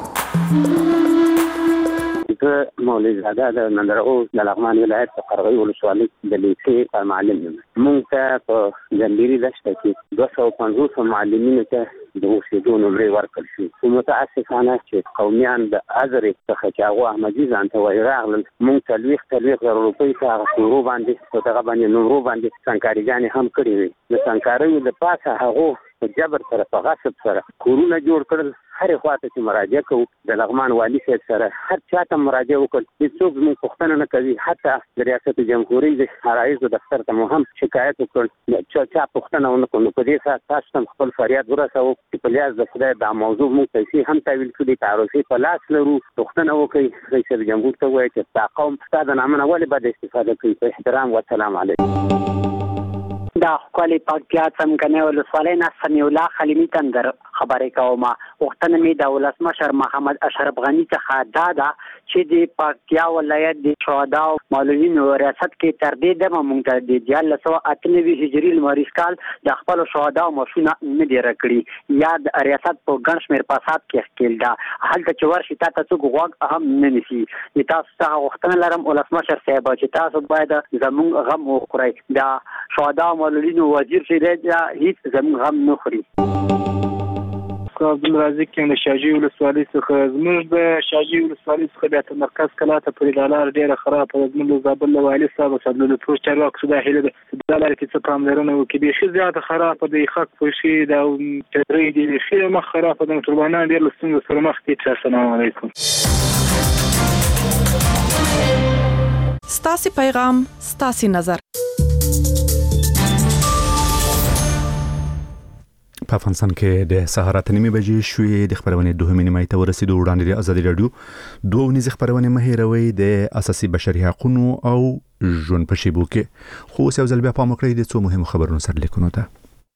S17: مولوی زاده د نندرغو د لغمان ولایت په قرغی ولسوالۍ د لیسې معلم یم. موږ ته په جنبیري دشته کې 250 معلمینو ته د اوسېدو نمرې ورکړل شي. خو متاسفانه چې قومیان د ازرې څخه چې هغه احمدي ځان ته وایي راغلل موږ 40,000 روپۍ په هغه شروع باندې په دغه باندې نمرو باندې سنکاریګانې هم کړې وي. د سنکاریو د پاسه هغو په جبر سره په غصب سره کورونه جوړ کړل. هر خواته چې مراجعه کوو د لغمان والی صاحب سره هر چاته مراجعه وکړ هیڅوک موږ پوښتنه نه کوي. حتی د ریاست جمهوریت د رئیس دفتر ته مو هم شکایت وکړ چې چا پوښتنه ونه کړو. په دې سره تاسو هم خپل فریاد ورسوو چې په لیاز د خدای دا موضوع موږ پیسې هم تحویل کړي تعرفې په لاس لرو. پوښتنه وکړئ رئیس جمهور ته وایي چې دا قوم ستا د نامه نه ولې باید استفاده کوي. په احترام و سلام علیکم.
S18: دا خپل پاکیا څنګه ولسوالۍ نه سمیع الله خلیمی تندر
S17: خبرې کوم. وختنه می د ولسمشر محمد اشرف غنی څخه دا ده چې د پکتیا ولایت د شهدا او معلولینو ریاست کې تر دې دمه مونږ ته د 1998 هجری لمریز کال د خپل شهدا او مشونه نه دی راکړي یا د ریاست په ګڼ شمېر فساد کې ښکېل ده. هلته چې ورشي تاسو څوک غوږ هم نه نیسي. تاسو څخه وختنه لرم ولسمشر صاحب چې تاسو باید زموږ غم وخورئ. د شهدا او معلولینو وزیر چې دی هیڅ زموږ غم نه خوري.
S18: عبدالرازق یم د شاجوی ولسوالۍ څخه. زموږ د شاجوی ولسوالۍ څخه بیا تر مرکز کلا ته پورې دا لار ډېره خرابه ده. زموږ د زابل له والي صاحب او صدلو ټول چارواکو دا هیله ده چې دا لاره کې څه پاملرنه وکړي. بیخي زیاته خرابه ده. خاک پوشي دا چترۍ دي بیخي مخ خرابه ده. ټولوانان ډېر له ستونزو سره مخ دي. السلام علیکم.
S15: ستاسې پیغام ستاسې نظر.
S2: په افغانستان کې د سهار 8:30 بجې شوې. د خبرونې دوهمې نیمه ته ورسېدو. وړاندې د ازادي رادیو دوه ونیزې خبرونه مه هېروئ د اساسي بشري حقوقو او ژوند په شیبو کې. خو اوس یو ځل بیا پام وکړئ د څو مهمو خبرونو سرلیکونو ته.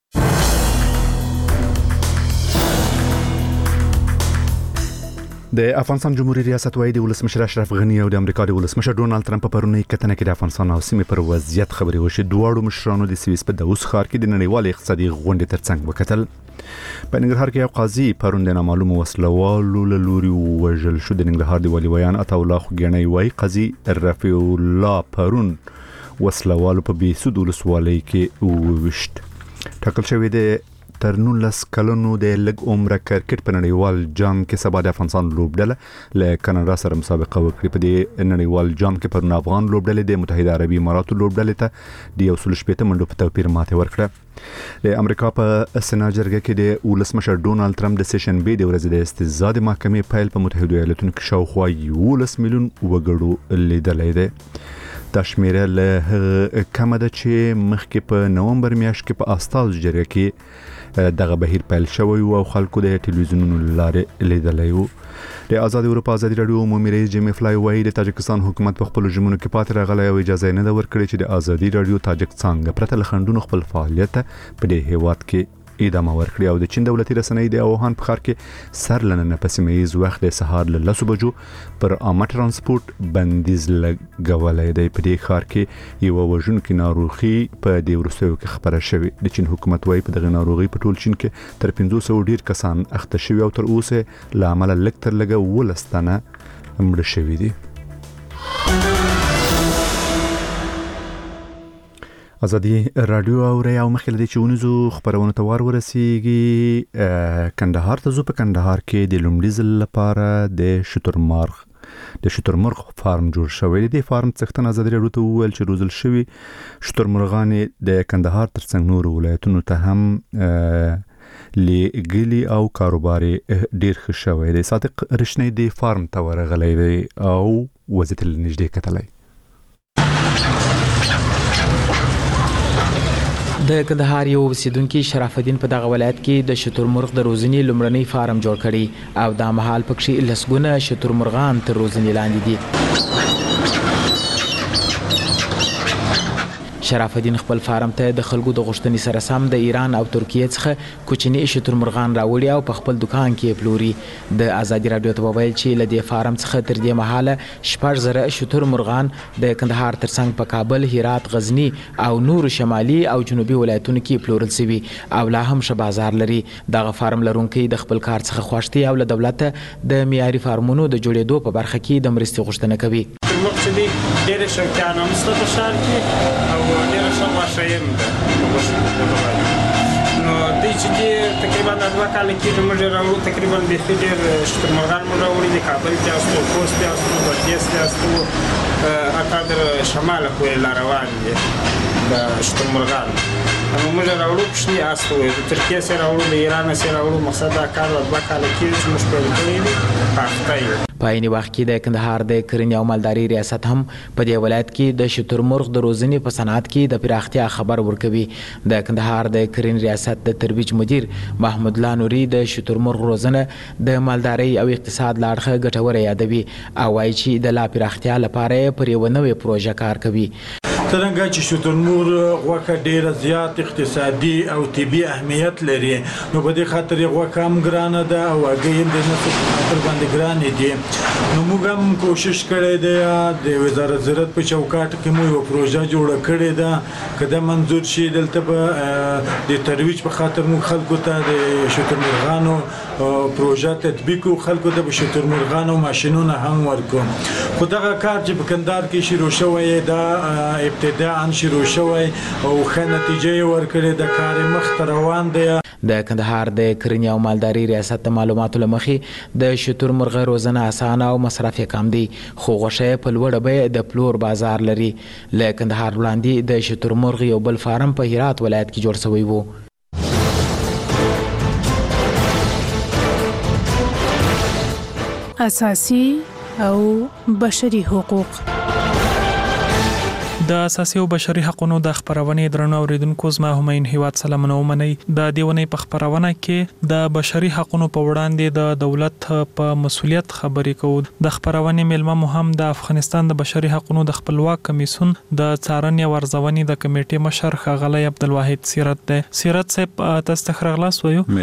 S2: د افغانستان جمهوریت ریاست وايي د ولسمشر اشرف غنی او د امریکا د ولسمشر ډونالد ټرمپ په پرونی کتنه کې د افغانستان او سیمې پر وضعیت خبري وشي. دواړو مشرانو د سویس په داوس ښار کې د نړیوال اقتصادي غونډې ترڅنګ وکتل. په ننګرهار کې یو قاضي پرون د نامعلومو وسلوالو له لوري وژل شو. د ننګرهار د والي ویان عطا الله خوګنی وايي قاضي رفیع الله پرون وسلوالو په بیسود ولسوالۍ کې ووشت. ټاکل شوی د تر 19 کلونو د لګ عمره کرکټ په نړیوال جام کې سبا د افغانستان لوبډله له کاناډا سره مسابقه وکړي. په دې نړیوال جام کې پر افغان لوبډلې د متحده عربي اماراتو لوبډلې ته د 180 منډو په توپیر ماته ورکړه. د امریکا په سنا جرګه کې د ولسمشر ډونالد ټرمپ د سیشن بي د ورځې د استزاد محکمې پیل په متحده ایالاتونو کې شاوخوا 11 میلیون وګړو لیدلې ده. دا شمیره له کم ده چې مخکې په نومبر میاشت کې په استاز جرګه کې دغه بهیر پیل شوی او خلکو د ټلویزیونونو لارې لیدلې وو. د آزاد اروپا آزادي رادیو عمومي رئیس جیمی فلای وايي د تاجکستان حکومت په خپل ژمنو کې پاتې راغلی او اجازه نه ده ورکړې چې د آزادي رادیو تاجک څنګه پرته له خنډونو خپل فعالیت په دې هیواد کې ادامه ورکړي. او د چین دولتي رسنۍ د اوهان په ښار کې سرلننه په سیمه‌ییز وخت د سهار له 10 بجو پر عامه ترانسپورت بندیز لګولای دی. په دې ښار کې یو وژونکې ناروغي په دې وروستیو کې خبره شوې. د چین حکومت وايي په دغه ناروغي په ټول چین کې تر 500 ډیر کسان اخته شوي او تر اوسه له عمله لږ تر لږه 12 تنه مړه شوي دي. ازادي رادیو او ریا او مخکې د چونیزو خبرونو ته ورسیږي. کندهار ته زو. په کندهار کې د لومړي ځل لپاره د شترمرغ فارم جوړ شوی دی. د فارم څښتن ازادي رادیو ته وویل چې روزل شوی شترمرغان د کندهار ترڅنګ نور ولایتونو ته هم لګلی او کاروبار ډیر ښه شوی دی. صادق رشنی د فارم ته ورغلی دی او وضعیت نږدې کتلی.
S19: د کندهار یو اوسیدونکو شرف الدین په دغه ولایت کې د شترمرغ د روزنې لومړنی فارم جوړ کړي او د مهال پکې لسګونه شترمرغان تر روزنې لاندې دي. شرف الدین خپل فارم ته د خلکو د غوښتنې سره سم د ایران او ترکیه څخه کوچني شترمرغان راوړي او په خپل دکان کې پلوري. د آزادي رادیو ته وویل چې له دې فارم څخه تر دې مهاله 14,000 شترمرغان د کندهار ترڅنګ په کابل، هرات، غزنی او نور شمالي او جنوبي ولایتونو کې پلورل شوي او لا هم ښه بازار لري. دغه فارم لرونکي د خپل کار څخه خوښ دي او له دولت د معیاري فارمونو د جوړېدو په برخه کې د مرستې غوښتنه کوي.
S20: مقصدی ډېر شوقیان هم ست په شهر کې او ډېر ښه غوښیم نو د چې تقریبا 2 کال کې موږ راوړو تقریبا د ډېر شترمرغان موږ راوړي د کابل ته استو کوست ته استو ورجس ته استو اکادر شمال کوی روان دي د شترمرغان نو موږ راوړو چې استو د ترکیه سره راوړو د ایران سره راوړو مقصد دا کار 2 کال کې چې موږ په دې پاتای.
S19: په عین وخت کې د کندهار د کرنې او مالداري ریاست هم په دې ولایت کې د شترمرغ د روزنې په صنعت کې د پراختیا خبر ورکوي. د کندهار د کرنې ریاست د ترویج مدیر محمود الله نوري د شترمرغ روزنه د مالداري او اقتصاد لاړخه ګټوره یادوي او وايي چې د لا پراختیا لپاره پر یو نوې پروژه کار کوي.
S21: څرنګه چې شترمور غوښه ډیره زیات اقتصادي او طبي اهمیت لري نو په دې خاطر غوښه هم ګرانه ده او هګۍ هم د نسل په خاطر باندې ګرانې دي. نو موږ هم کوشش کړی دی د وزارت زراعت په چوکاټ کې مو یو پروژه جوړه کړې ده که دا منظور شي دلته به د ترویج په خاطر موږ خلکو ته د شترمرغانو پروژه تطبیق او خلکو ته به شترمرغانو ماشینونه هم ورکو. خو دغه کار چې په کندهار کې شروع شوی دا ابتداءً شروع شوی او ښه نتیجه یې ورکړې د کار مخ ته روان دی.
S19: د کندهار د کرنې او مالداري ریاست د معلوماتو له مخې د شترمرغ روزنه اسانه او مصرف یې کم دی خو غوښه په لوړه بیه د پلور بازار لري. له کندهار وړاندې د شترمرغ یو بل فارم په هرات ولایت کې جوړ شوی و.
S22: اساسي او بشري حقوق.
S23: د اساسي او بشري حقوقو د خبرونې درنو اوریدونکو زما هماین هیواد سلامونه ومني. د دیونې په خبرونه کې د بشري حقوقو په وړاندې د دولت په مسولیت خبرې کوو. د خبرونې ملما مهم د افغانستان د بشري حقوقو د خپلواک کمیسیون د څارنې او ارزونې د کمیټې مشر ښاغلی عبدالواحد سیرت دی. سیرت صاحب تاسو ته خراغلاس وایو ک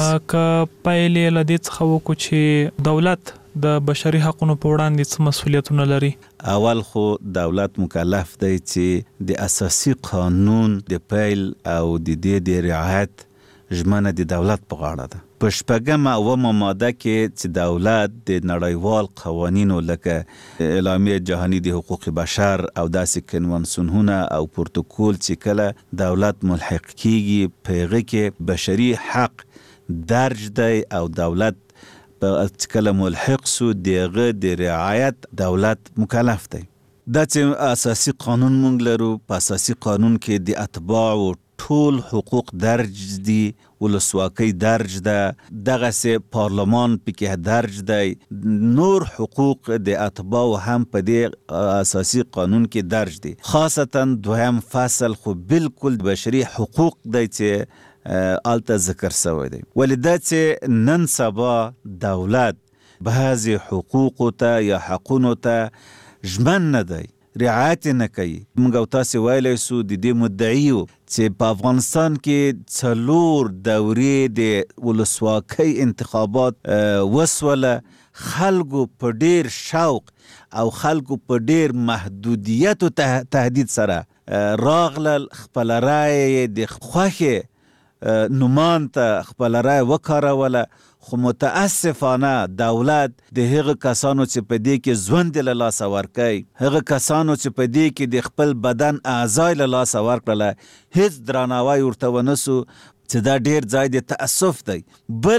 S23: پایلې لدې څخه وکړو چې دولت د بشري حقوقو په وړاندې څه مسولیتونه لري.
S7: اول خو دولت مکلف دی چې د اساسي قانون د پیل او د دې د رعایت ژمنه د دولت په غاړه ده. په شپږمه اومه ماده کې چې دولت د نړیوال قوانینو لکه اعلامیه جهانی د حقوق بشر او داسې کنوانسیونونه او پروتوکول چې کله دولت ملحق کیږي په هغه کې بشري حق درج دی او دولت په کله ملحق سو دغه د رعایت دولت مکلف دی. دا چې اساسي قانون مونږ لرو په اساسي قانون کې د اتباع ټول حقوق درج دي ولسواکۍ درج ده دغه سه پارلمان پکې درج دی نور حقوق د اتباع هم په دې اساسي قانون کې درج دي. خاصتا دویم فصل خو بالکل بشري حقوق دی چې آلته ذکر سوی دی. ولدا چې نن سبا دولت بعضی حقوق ته یا حقونو ته ژمن نه دی رعایت نه کوي. موږ تاسو ویلای سو د دې مدعیو چې په افغانستان کې 4 دورې د ولسواکۍ انتخابات وسوله خلکو په ډیر شوق او خلکو په ډیر محدودیت او تهدید سره راغلل خپل رای د خوخه نومان ته خپل رای وکاروله. خو متاسفانه دولت د هغه کسانو چې په دې کې ژوند له لاس ورکړي هغه کسانو چې په دې کې د خپل بدن اعضای له لاس ورکړل هیڅ درناوی ورته ونسو چې دا ډیر ځای د تاسف دی. بل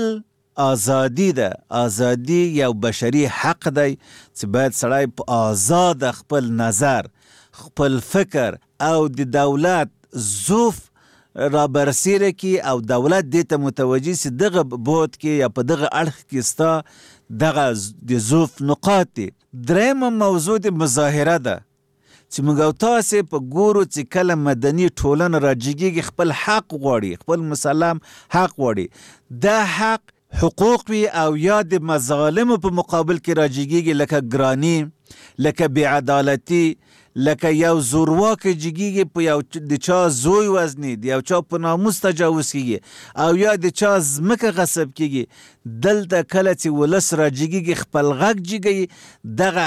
S7: ازادي ده. ازادي یو بشري حق دی چې باید سړی په آزاد خپل نظر خپل فکر او د دولت ظروف را برسیره کی او دولت دیتا متوجه سی دغه بود کی یا په دغه اړخ کې ستا دغه د ظروف نقاط دي. دریم موضوع د مظاهره ده چې موږ تاسو په ګورو چې کله مدني ټولنه راجګي خپل حق غواړي خپل مسلم حق غواړي دا حق حقوق وی او یا د مظالم په مقابل کې راجګي لکه ګرانی لکه بی‌عدالتي لکه یو زورواک جګیږي په یو د چا زوی وزنی دی یو چا په ناموس تجاوز کیږي او یا د چا ځمکه غصب کیږي دلته کله چې ولس راجګي خپل غږ جګي دغه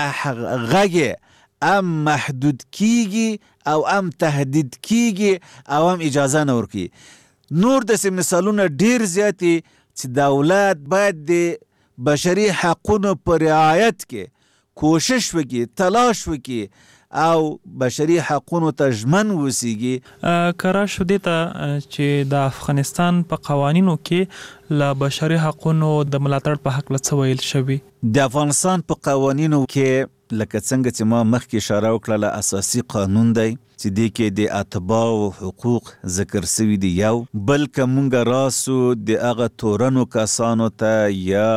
S7: غږ ام محدود کیږي او ام تهدید کیږي او ام اجازه نه ورکي. نور د مثالونه ډیر زیاتی چې دولت باید د بشري حقوقو پر رعایت کې کوشش وکړي تلاش وکړي او بشري حقوقو ته ژمن وسیږي.
S23: کرا شو دیتا چې د افغانستان په قوانینو کې لا بشري حقوقو د ملاتړ په حق لڅ ویل شوی.
S7: د افغانستان په قوانینو کې لکه څنګه چې ما مخکې اشاره وکړه اساسي قانون دی چې د کې د اتباع حقوق ذکر شوی دی. یو بلکې مونږ راسو د هغه تورنو کسانو ته یا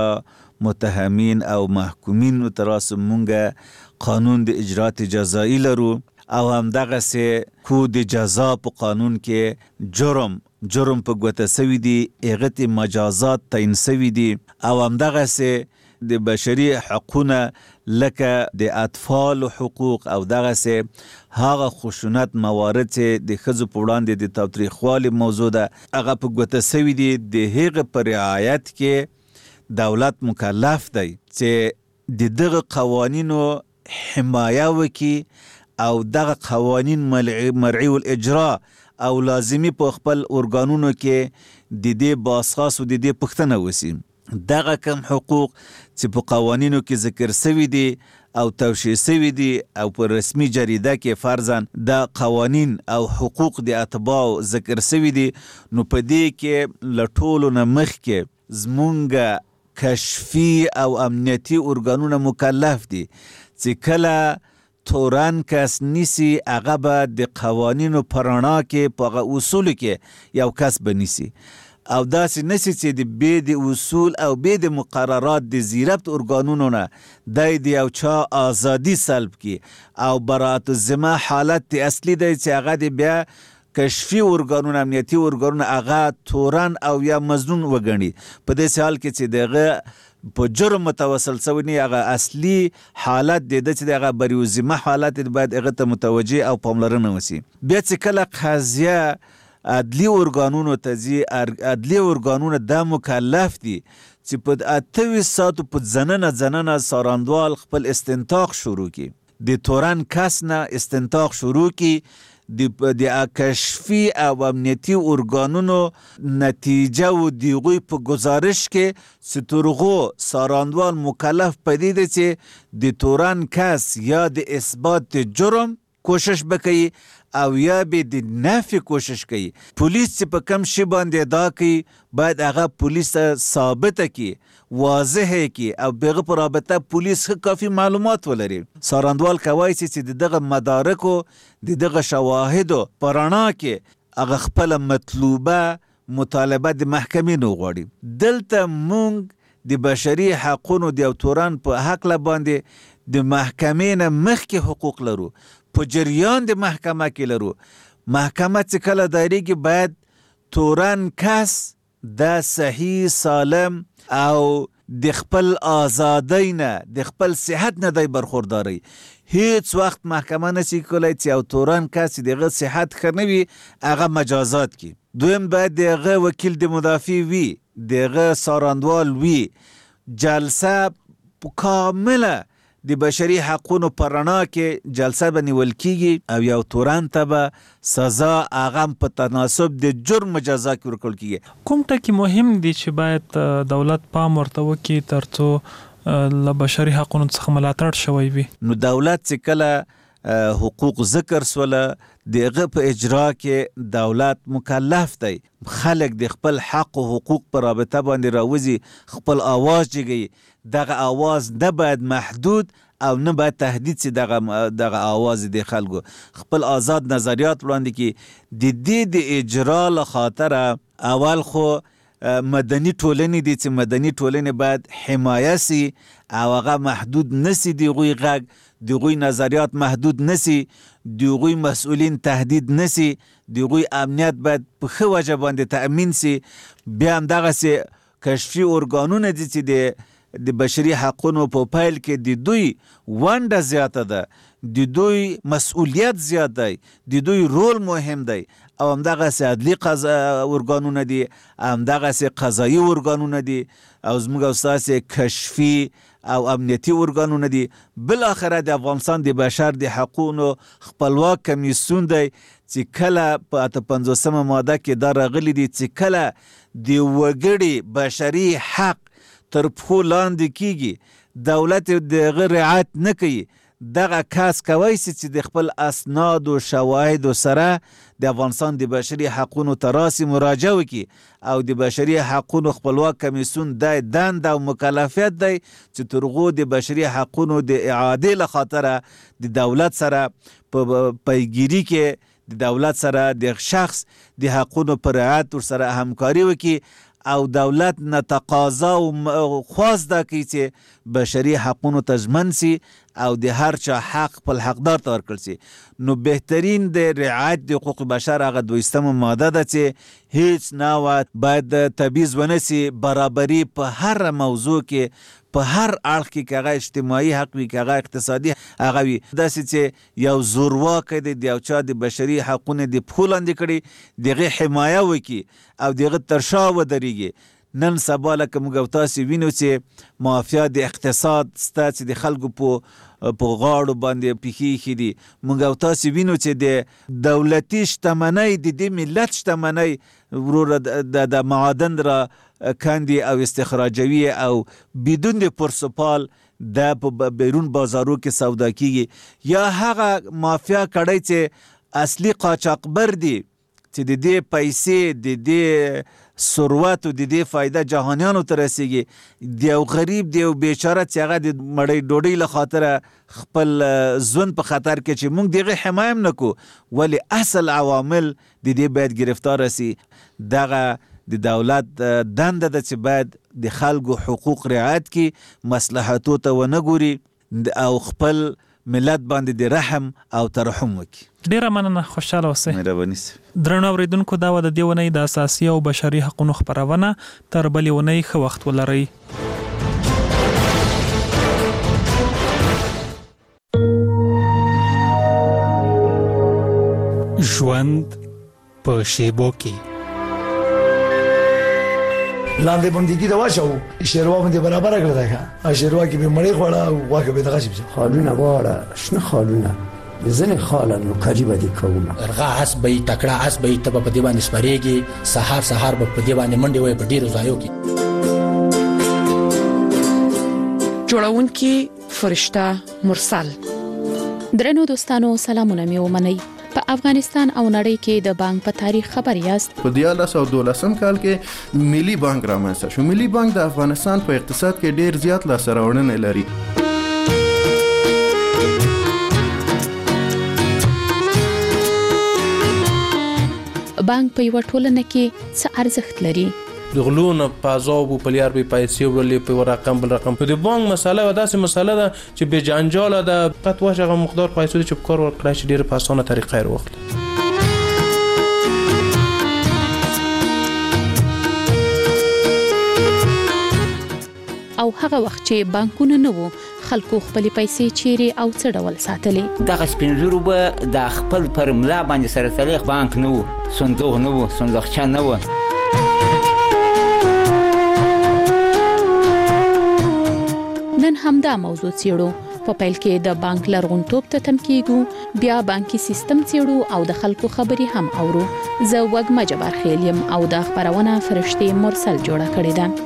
S7: متهمین او محکومین تراسو مونږ قانون د اجرات جزایی لرو او هم دغه سه کود جزا په قانون کې جرم په ګوته سوی دی هغه مجازات تعیین سوی دی او هم دغه سه د بشري حقوقونه لکه د اطفال حقوق او دغه سه هغه خشونت موارد چې د ښځو په وړاندې د تاوتریخوالي موضوع ده هغه په ګوته سوي دي. د هغه په رعایت کې دولت مکلف دی چې د دغه قوانینو حمایه وکړي او دغه قوانین مرعی الاجرا او لازمی په خپل ارګانونو کې د دې باسخاص او د دې پوښتنه وسی. دغه کم حقوق چې په قوانینو کې ذکر شوی دي او توشیح شوی دي او په رسمي جریده کې فرضاً د قوانین او حقوق د اتباع ذکر شوی دي، نو په دې کې له ټولو نه مخکې زمونږ کشفي او امنیتي ارګانونه مکلف دي چې کله تورن کس نیسی هغه به د قوانینو په رڼا کې په هغه اصولو کې یو کس بنیسي او داسې نسی چې د بې د اصول او بې د مقررات د زیربط ارګانونو نه د یو چا ازادي سلب کی او برات الذمه حالت اصلي دی چې هغه د بیا کشفي ارګانونه امنیتي ارګانونه هغه تورن او یا مظنون وګڼي. په دې حال کې چې دغه په جرم متوسل شوی نه هغه اصلي حالت د چې دغه بریو ذمه حالت باید هغه ته متوجه او پاملرنه وسی. بیا چې کله قضیه عدلی ارګانونو ته ځي، عدلی ارګانونه دا مکلف دي چې په 28 ساعتو په ځننه څارندوال خپل استنتاق شروع کړي، د تورن کس نه استنتاق شروع کړي، د کشفي او امنیتي ارګانونو نتیجه و دیغوی په گزارش کې چې ترغو څارندوال مکلف پدې دی چې د تورن کس یا د اثبات جرم کوشش بکوي او یا به د نفي کوشش کوي. پولیس چې په کم شی باندې ادا کوي باید هغه پولیس ثابته کی، واضح کی او بغه پر رابطه پولیس کافی معلومات ولري. څارندوال کوي چې دغه مدارکو دغه شواهدو پرانا کې هغه خپل مطلوبه مطالبه د محکمې نو غواړي. دلته مونږ د بشري حقوقو د تورن په حق باندې د محکمې نه مخکې حقوق لرو، په جریان د محکمه کې لرو. محکمه چې کله دایریږي باید تورن کس د صحیح سالم او د خپل آزادۍ نه د خپل صحت نه دی برخورداری. هیڅ وخت محکمه نشي کولی چې یو تورن کس دغه صحت ښه نه وي هغه مجازات کی. دویم باید دغه وکیل د مدافع وي، دغه څارندوال وي. جلسه کامله د بشري حقوقو پر رڼا کې جلسه به نیول کیږي او یو تورن ته به سزا هغه په تناسب د جرم جزا کې ورکول کیږي.
S23: کوم ټکی مهم دي چې باید دولت پام ورته وکړي ترڅو له بشري حقوقو څخه ملاتړ شوی وي؟ نو
S7: دولت چې کله حقوق ذکر سوله دغه په اجرا کې دولت مکلف دی خلک د خپل حق او حقوق پر رابطه باندې راوځي، خپل آواز جګي. دغه آواز نه باید محدود او نه باید تهدید سي. دغه آواز د خلکو خپل آزاد نظریات وړاندې کی. د دې د اجرا له خاطر اول خو مدني ټولنې دي چې مدني ټولنې باید حمایه سي او هغه محدود نسی، دغوی غږ دغوی نظریات محدود نسی، دغوی مسئولین تهدید نسی، دغوی امنیت باید په ښه وجه باندې تأمین سي. بیا هم دغسې کشفي ارګانونه دي چې د بشري حقوقو په پیل کې د دوی ونډه زیاته ده، د دوی مسئولیت زیات دی، د دوی رول مهم دی او همدغسې عدلي ارګانونه دي، همدغسې قضایي ارګانونه دي او زموږ او ستاسې کشفي او امنیتي ارګانونه دي. بالاخره د افغانستان د بشر د حقوقو خپلواک کمیسیون دی چې کله په 58 ماده کې دا راغلي دي چې کله د وګړي بشري حق تر پښو لاندې کیږي، دولت دغه رعایت نه کوي، دغه کس کوي چې د خپل اسناد او شواهد سره د افغانستان د بشري حقوقو تراسي مراجعه وکړي او د بشري حقوقو خپلواک کمیسیون د دند او مکلفیت دی چې ترغو د بشري حقوقو د اعاده له خاطر د دولت سره په پیګیری کې د دولت سره د شخص د حقوقو پر رعایت سره همکاري وکړي او دولت نه تقاضا او خواست ده چې بشري حقونو ته ژمن سي او د هر چا حق خپل حقدار ته ورکړل سي. نو بهترین د رعایت د حقوق بشر هغه 2 ماده ده چې هیڅ نوع باید تبعیض ونه سي. برابري په هر موضوع کې په هر اړخ کې که هغه اجتماعي حق وي که هغه اقتصادي هغه وي، داسې چې یو زورواکی دی د یو چا د بشري حقونه د پښو لاندې کړي دغه حمایه وکړي او دغه تر شا ودرېږي. نن سبا لکه موږ او تاسې وینو چې مافیا د اقتصاد ستا چې د خلکو په غاړو باندې پښې ایښي دي. موږ او تاسې وینو چې د دولتي شتمنۍ د دې ملت شتمنۍ وروره د معادن را کاندي او استخراجوي او بدون د پرسپال د په بیرون بازارو کې سودا کیږي. یا هغه مافیا کړی چې اصلي قاچاقبر دي چې د دې پیسې د دې ثروت او د دې فایده جهانیانو ته رسیږي. د یو غریب د یو بیچاره چې هغه د مړۍ ډوډۍ له خاطره خپل ژوند په خطر کې چې موږ دغه حمایه هم نه کوو، ولی اصل عوامل د دې باید گرفتار رسی. دغه د دولت دنده ده چې باید د خلکو حقوق رعایت کی، مصلحتو ته ونه ګوري او خپل ملت باندې د رحم او ترحم وکړي.
S23: ډیره مننه، خوشاله اوسئ.
S7: مهرباني.
S23: درنو اوریدونکو، دا و د دې ونې د اساسي او بشري حقوقو خبرونه. تر بلې ونې ښه وخت ولرئ.
S1: ژوند په شیبو کې
S4: لاندې باندې دا واچو شیروا باندې برابر کړل دا شیروا کې به مړې خوړه او واکه به دغه شي
S8: خالونه واړه شنه خالونه ځنه خالانو قریبه دي کومه
S24: ارغا حسبې تکړه حسبې ته په دې باندې سپریږي سحر په دې باندې منډي وي په ډیرو ځایو کې.
S25: جوړونکي فرشته مرسل.
S26: درنو دوستانو، سلامونه مې ومنئ. په افغانستان او نړۍ کې د بانک په تاریخ خبر یاست.
S27: په 2012 کال کې ملي بانک رامنځته شو. ملي بانک د افغانستان په اقتصاد کې ډیر زیات لاسته راوړنې لري.
S26: بانک په یو ټولنه کې څه ارزښت لري؟
S28: د غلون پازاو په پلیار به پیسې ورلې په رقم بل رقم. په دې بانک مساله وداسې مساله ده چې به جنجال ده پات واشه مقدار پیسې چې په کار ورکړای شي ډیره په اسانه طریقه یې وخت.
S26: او هغه وخت چې بانکونه نه وو، خلکو خپل پیسې چیرې او څه ډول ساتلې؟
S29: دغه سپینزورو به د خپل پر ملا باندې سره تلیخ بانک نه وو، صندوق نه وو، صندوقچه نه وو.
S26: نن همدا موضوع څیړو. په پیل کې د بانک لرغونتوب ته تم کېږو، بیا بانکي سیستم څیړو او د خلکو خبرې هم اورو. زه وګمه جبار خیل یم او د خبرونه فرشتي مرسل جوړه کړې ده.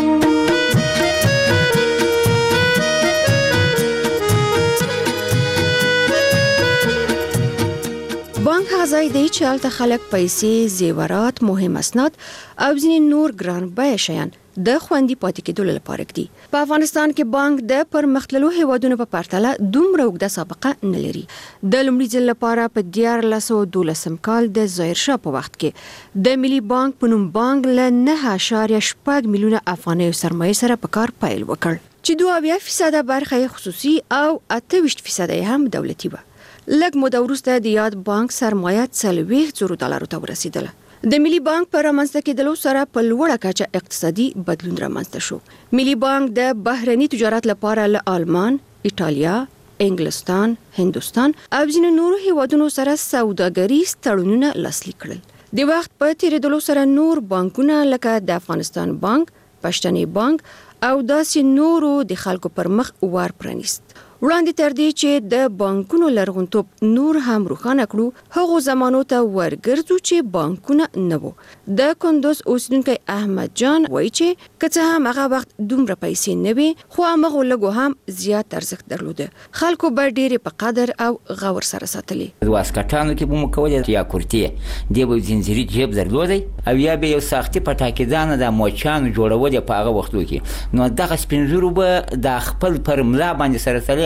S30: بانک هغه دی چې هلته خلک پیسې، زیورات، مهم اسناد او ځینې نور ګران بیه شیان د خوندي پاتې کېدو لپاره دي. په افغانستان کې بانک د پرمختللو هیوادونو په پرتله دومره اوږده سابقه نه لري. د لومړي ځل لپاره په 1912 کال د ظاهر شاه په وخت کې د ملي بانک په نوم بانک له 9.8 میلیونه افغانۍ سرمایه سره په کار پیل وکړ چې 2% برخه خصوصي او 28% هم دولتي و. لږ موده وروسته د یاد بانک سرمایه $40,000 ته ورسیدله. د ملي بانک پر رامنځته کېدلو سره په لوړه کچه اقتصادي بدلون رامنځته شو. ملي بانک د بهرني تجارت لپاره له آلمان، ایټالیا، انګلستان، هندوستان او ځینو نورو هیوادونو سره سوداګریز تړونونه لاسلیک کړل. د وخت په تیریدلو سره نور بانکونه لکه د افغانستان بانک، پښتني بانک او داسې نورو د خلکو پر مخ ور پرانیست. وړاندې تر دې چې د بانکونو لرغونتوب نور هم روښانه کړو، هغو زمانو ته ورګرځو چې بانکونه نه وو. د کندوز اوسیدونکی احمد جان وایي چې که څه هم هغه وخت دومره پیسې نه وي، خو همغو لږو هم زیات ارزښت درلوده. خلکو به ډېرې په قدر او غور سره ساتلې.
S29: د واسکټانو کې به مو کولې یا کورتې دی به زنجیري جیب درلودی او یا به یو ساختي پټاکیدانه د موچانو جوړول په هغه وختو کې. نو دغه سپینزورو به د خپل پر ملا باندې سره تلیخ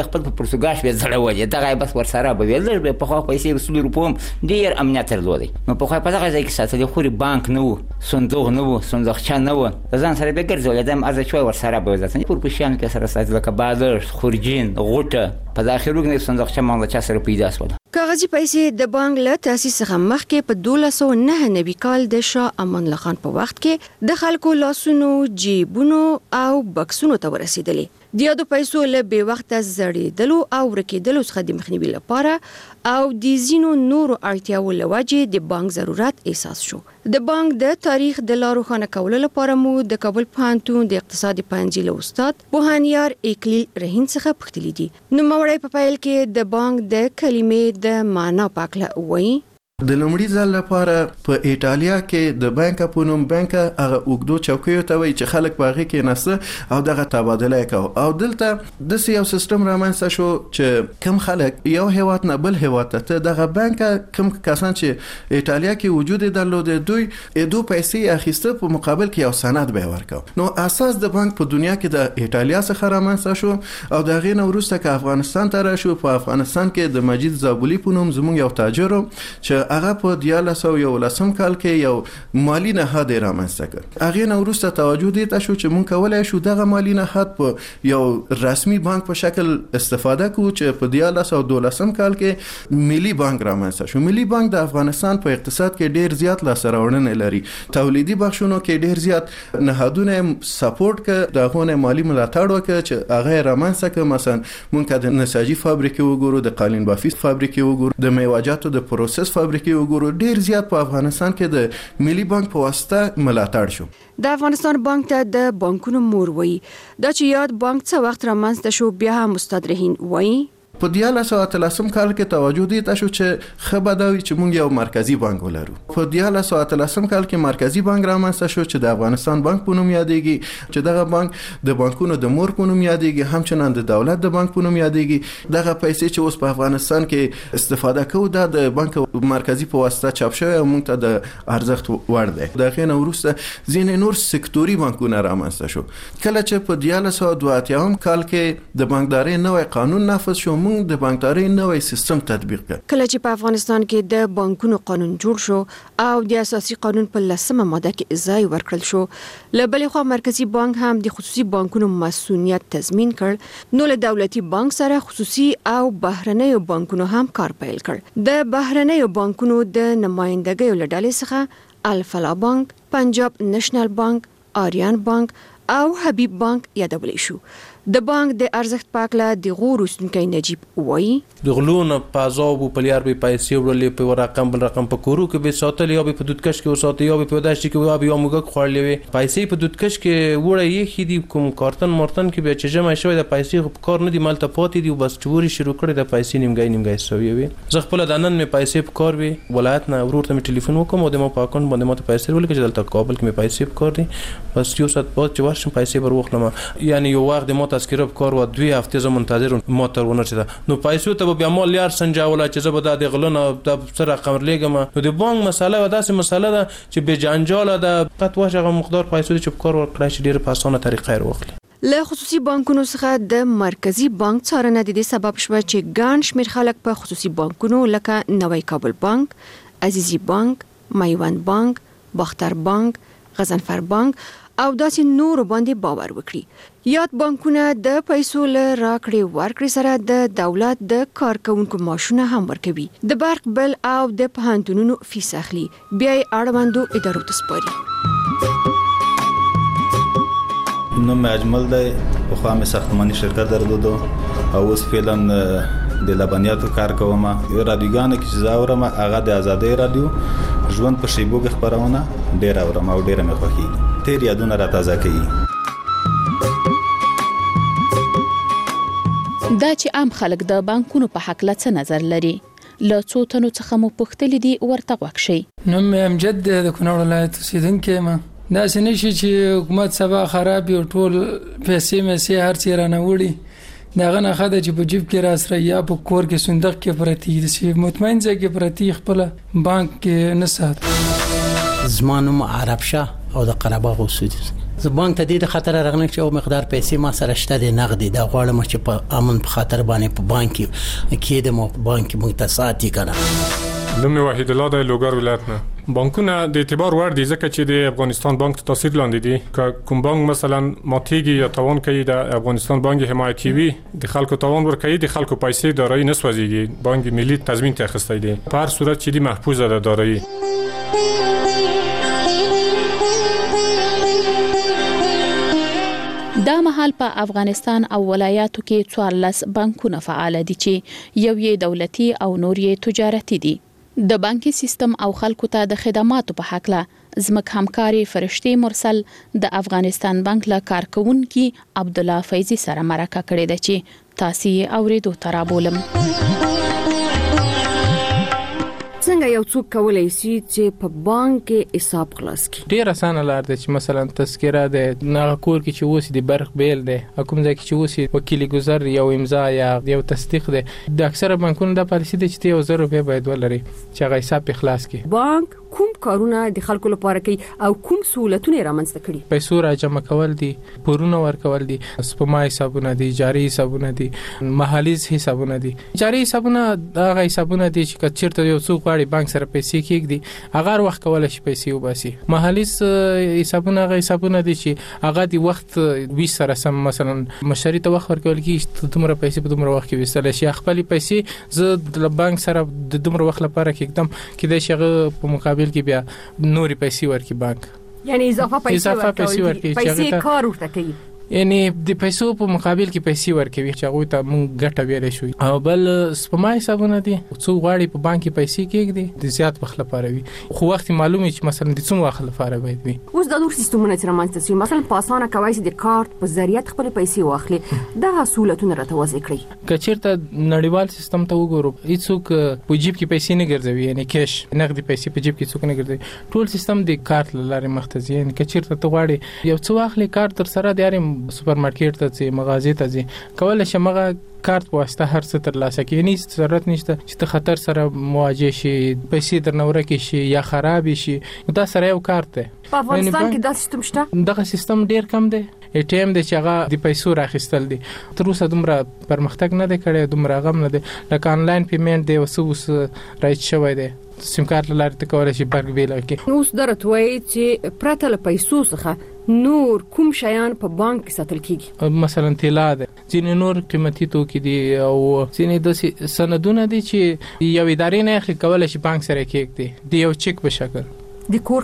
S29: خپل په پرتګاش به زړه دغه بس ورسره به ویل به په خو پیسې وسول روپوم ډیر امنیت درلودي نو په خو په دغه ځای کې ساتل خو بانک نه وو صندوق نه وو صندوقچه نه وو ځان سره به ګرځول دم ارزښت ورسره به ځاتنی پر پښیان کې سره ساتل لکه بازار خورجین غوټه په داخلو کې صندوقچه مال چا سره پیدا شول
S30: کاغذي پیسې د بانک له تاسیس څخه مخکې په 1209 کال د شاه امان الله خان په وخت کې د خلکو لاسونو جیبونو او بکسونو ته ورسېدلې د یادو پیسو له بې وخته زړېدلو او ورکېدلو څخه د مخنیوي لپاره او د ځینو نورو اړتیاو له وجې د بانک ضرورت احساس شو. د بانک د تاریخ د لارو خانه کولو لپاره مو د کابل پوهنتون د اقتصادي پوهنځي له استاد پوهانیار اکلیل رهین څخه پوښتلي دي. نوموړی په پیل کې د بانک د کلمې د معنا په اړه وایي.
S27: د لومړي ځل لپاره په ایټالیا کې د بانک په نوم بانک هغه اوګدو چوکیو ته وایي چې خلک باغې کې نسته او دغه تبادله کوي او دلته د یو سیستم رامنځته شو چې کم خلک یو هیواد نه بل هیواد ته دغه بانک کم کسان چې ایټالیا کې وجود درلود دوی دو پیسې اخیسته په مقابل کې یو سند به ورکاو. نو اساس د بانک په دنیا کې د ایټالیا څخه رامنځته شو او دغه نو وروسته کې افغانستان ته راشو. په افغانستان کې د مجید زابلی په نوم زموږ یو تاجر چې هغه په 1911 کال کې یو مالی نهاد رامنځته کړ. هغه نو وروسته توجه دي ته شو چې مونږ کولای شو دغه مالی نهاد په یو رسمي بانک په شکل استفاده کوو چې په 1912 کال کې ملي بانک رامنځته شو. ملي بانک د افغانستان په اقتصاد کې ډیر زیات لاسته راوړنې لري. تولیدي بخشونو کې ډیر زیات نهادونه سپورټ کړ دغه مالی ملاتړ وکړ چې هغه رامنځته کړ. مثلا مونږ د نساجي فابریکې وګورو د قالین بافي فابریکې وګورو د میوه‌جاتو د پروسس فابریکې وګورو. ډیر زیات په افغانستان کې د ملي بانک په واسطه ملاتړ شو.
S30: د افغانستان بانک ته د بانکونو مور وایي. دا چې یاد بانک څه وخت رامنځته شو بیا هم استاد رهین وایي.
S27: په 1913 کال کې توجه دي ته شو چې خبرداري چې مونږ یو مرکزی بانک ولرو. په 1913 کال کې مرکزی بانک رامنځته شو چې د افغانستان بانک په نوم یادېږي چې دغه بانک د بانکونو د مور په نوم یادېږي همچنان د دولت د بانک په نوم یادېږي. دغه پیسې چې اوس په افغانستان کې استفاده کوو د بانک مرکزی په واسطه چاپ شوی او مونږ ته د ارزښت وړ دی. دغه نو وروسته ځینې نور سکتوري بانکونه رامنځته شو. کله چې په 1982 کال کې د بانکدارۍ نوې قانون نافذ شو د بانکدارۍ نوې سیستم تطبیق کړ.
S30: کله چې په افغانستان کې د بانکونو قانون جوړ شو او د اساسي قانون په 10مه ماده کې ځای ورکړل شو له بلې خوا مرکزی بانک هم د خصوصي بانکونو مسؤلیت تضمین کړ نو له دولتي بانک سره خصوصي او بهرنیو بانکونو هم کار پیل کړ. د بهرنیو بانکونو د نمائندګۍ له ډلې څخه الفلا بانک، پنجاب نېشنل بانک، آریان بانک او حبیب بانک یادول شو. د بانک د ارزښت پاکله د غور اوسنکي نجیب وایي.
S28: د غلون پازاب او پلیار به پیسې ورلې په رقم بل رقم په کورو کې به ساتل یا به په دودکش کې وساتل یا به په داشت کې یا به موږ خورلې وي پیسې په دودکش کې وړه یې خېدي کوم کارتن مارتن کې به چې جمع شوی د پیسې کار نه دی مال ته پاتې دی بس چوري شروع کړی د پیسې نیمګای سوي وي. زه خپل د نن مې پیسې په کار وي ولایت نه ورور ته ټلیفون وکم او د ما په اکاونټ باندې ماته پیسې ولګې چې دلته کابل کې مې پیسې په کار دي بس یو سات بعد چې ورشم پیسې بر وخلم یعنی یو وخت د ما تذکره په کار و 2 هفته زه منتظر موټر ونه چې نو پیسې ته بیا مال یار سنجاوله چې زه به د غلونه د سره رقم لګم نو د بانک مساله و داسې مساله ده چې به جنجال ده قط واشه مقدار پیسې چې په کار ورکړای شي ډیره په اسانه طریقه واخلي.
S30: له خصوصي بانکونو څخه د مرکزی بانک څارنه د دې سبب شوه چې ګڼ شمېر خلک په خصوصي بانکونو لکه نوی کابل بانک، عزیزی بانک، میوند بانک، باختر بانک، غضنفر بانک او داسې نور باندې باور وکړي. یاد بانکونه د پیسو له راکړې ورکړې سره د دولت د کارکونکو معاشونه هم ورکوي. د برق بل او د پوهنتونونو فیس اخلي بیا یې اړوندو ادارو ته سپاري.
S7: نوم اجمل دی. پخوا مې ساختماني شرکت درلودو او اوس فعلا د لبنیاتو کار کوم. یو رادیوګانو کې چې زاورم هغه د ازادۍ رادیو ژوند په شیبو کې خبرونه ډیر اورم او ډیر مې خوښیږي. تیر یادونه را تازه کوي.
S26: دا چې عام خلک د بانکونو په حق له څه نظر لري له څو تنو څخه مو پوښتلې دي ورته وکشي.
S3: نوم امجد د کونړ ولایت اوسیدونکی ما دا سنشي چې حکومت سبا خراب یو ټول پیسې هر څه رانه وړي داغه نه خاطر چې په جیب کې را سره یا په کور کې صندوق کې پرتی دي چې مطمئن ځای کې پرتی خپل بانک کې نه سات.
S24: زمانم عرب شاه او د قره‌باغ اوسیدونکو زه بانک ته د خطر راغلی چې او مقدار پیسې ما سره شته د نقدي دا غواړم چې په امن په خاطر باندې په بانک کې د مو بانک متصاتی کنه.
S5: نوم وحید الله د لوګر ولایت نه. بانکونه د اعتبار وړ دي ځکه چې د افغانستان بانک تاثیر لاندې دي. که کوم بانک مثلا ماتېږي یا تاوان کوي د افغانستان بانک حمایتي وي د خلکو تاوان ورکوي د خلکو پیسې دارایی نسوځيږي. بانک ملي تضمین ته اخیستی دی په هر صورت چې دی محفوظه ده دارایی.
S26: دا مهال په افغانستان او ولایاتو کې 14 بانکونه فعال دي چې یو یې دولتي او نور یې تجارتي دي. د بانکي سیستم او خلکو ته د خدماتو په حق له زمک همکاري فرشتي مرسل د افغانستان بانک له کارکونکو عبد الله فیضی سره مرکه کړې ده چې تاسو یې اوریدو ترابولم.
S30: څنګه یو څوک کولای شي چې په بانک کې حساب خلاص کړي؟
S28: ډیر اسانه لار ده چې مثلا تذکره ده نه کور کې چې وسی د برخ بیل ده حکومت کې چې وسی وکیل گذر یو امضا یا یو تصدیق ده. د اکثره بانکونو د پالیسي ده چې 1000 روپیا باید ولري چې هغه حساب خلاص کړي.
S30: بانک کوم کارونه د خلکو لپاره کوي او کوم سہولتونه رامنځته کړي؟
S28: پیسو را جمع کول دي، پورونه ورکول دي، سپما حسابونه دي، جاری حسابونه دي، محالیز حسابونه دي. جاری حسابونه هغه حسابونه دي چې چیرته یو څوک غواړي بانک سره پیسې کېږي هغه وخت کولای شي پیسې وباسي. محالیز حسابونه هغه حسابونه دي چې هغه د وخت 20 سره سم مثلا مشتری ته وخت ورکول کیږي دومره پیسې په دومره وخت کې وستل شي. خپل پیسې زه د بانک سره د دومره وخت لپاره کېږم کې د شغه په مقابل کې بیا نوري پیسې ورکي بانک
S30: یعنی اضافه پیسې ورکي پیسې کار ورته کوي
S28: یعنی د پیسو په مقابل کې پیسې ورکوي چې هغه ته مونږ ګټه ویل شو. او بل سپما حسابونه دي څو غواړي په بانک کې پیسې کېږي د زیات وخت لپاره وي خو وخت معلومه چې مثلا د څو وخت لپاره باید وي.
S30: اوس د نور سیستمونه چې رامنځته شي مثلا په اسانه کوي چې د کارت په ذریعہ خپل پیسې واخلي دا سہولتونه راته وځي کړی.
S28: کچیرته نړیوال سیستم ته وګورو هیڅوک په جیب کې پیسې نه ګرځوي یعنی کیش نقدي پیسې په جیب کې څوک نه ګرځوي. ټول سیستم د کارت لارې مختص یعنی کچیرته ته غواړي یو څو واخلي کارت تر سره د سوپر مارکیټ ته ځي مغازې ته ځي کولای شي مغه کارت واسطه هر څه تر لاسه کې نه ضرورت نشته چې ته خطر سره مواجه شي پیسې درنور کې شي یا خراب شي دا سره یو کارت ده.
S30: په افغانستان کې دا سیستم شته؟
S28: دغه سیستم ډیر کم دی. ATM د چاغه د پیسو راخستل دي تر اوسه دومره پرمختګ نه دی کړی دومره غم نه دی لکه انلاین پیمنٹ دی وسوس رایټ شوی دی سیم کارت لاره ته کولای شي برګ ویل کې.
S30: نو درته وایي چې پرته له پیسو څخه نور کوم شیان په بانک کې ساتل کیږي؟
S28: مثلا طلا ده ځینې نور قیمتي توکي دي او ځینې د سندونه دي چې یو ادارې نه اخلي کولای شي بانک سره کېږي دی یو چک په شکل
S30: د کور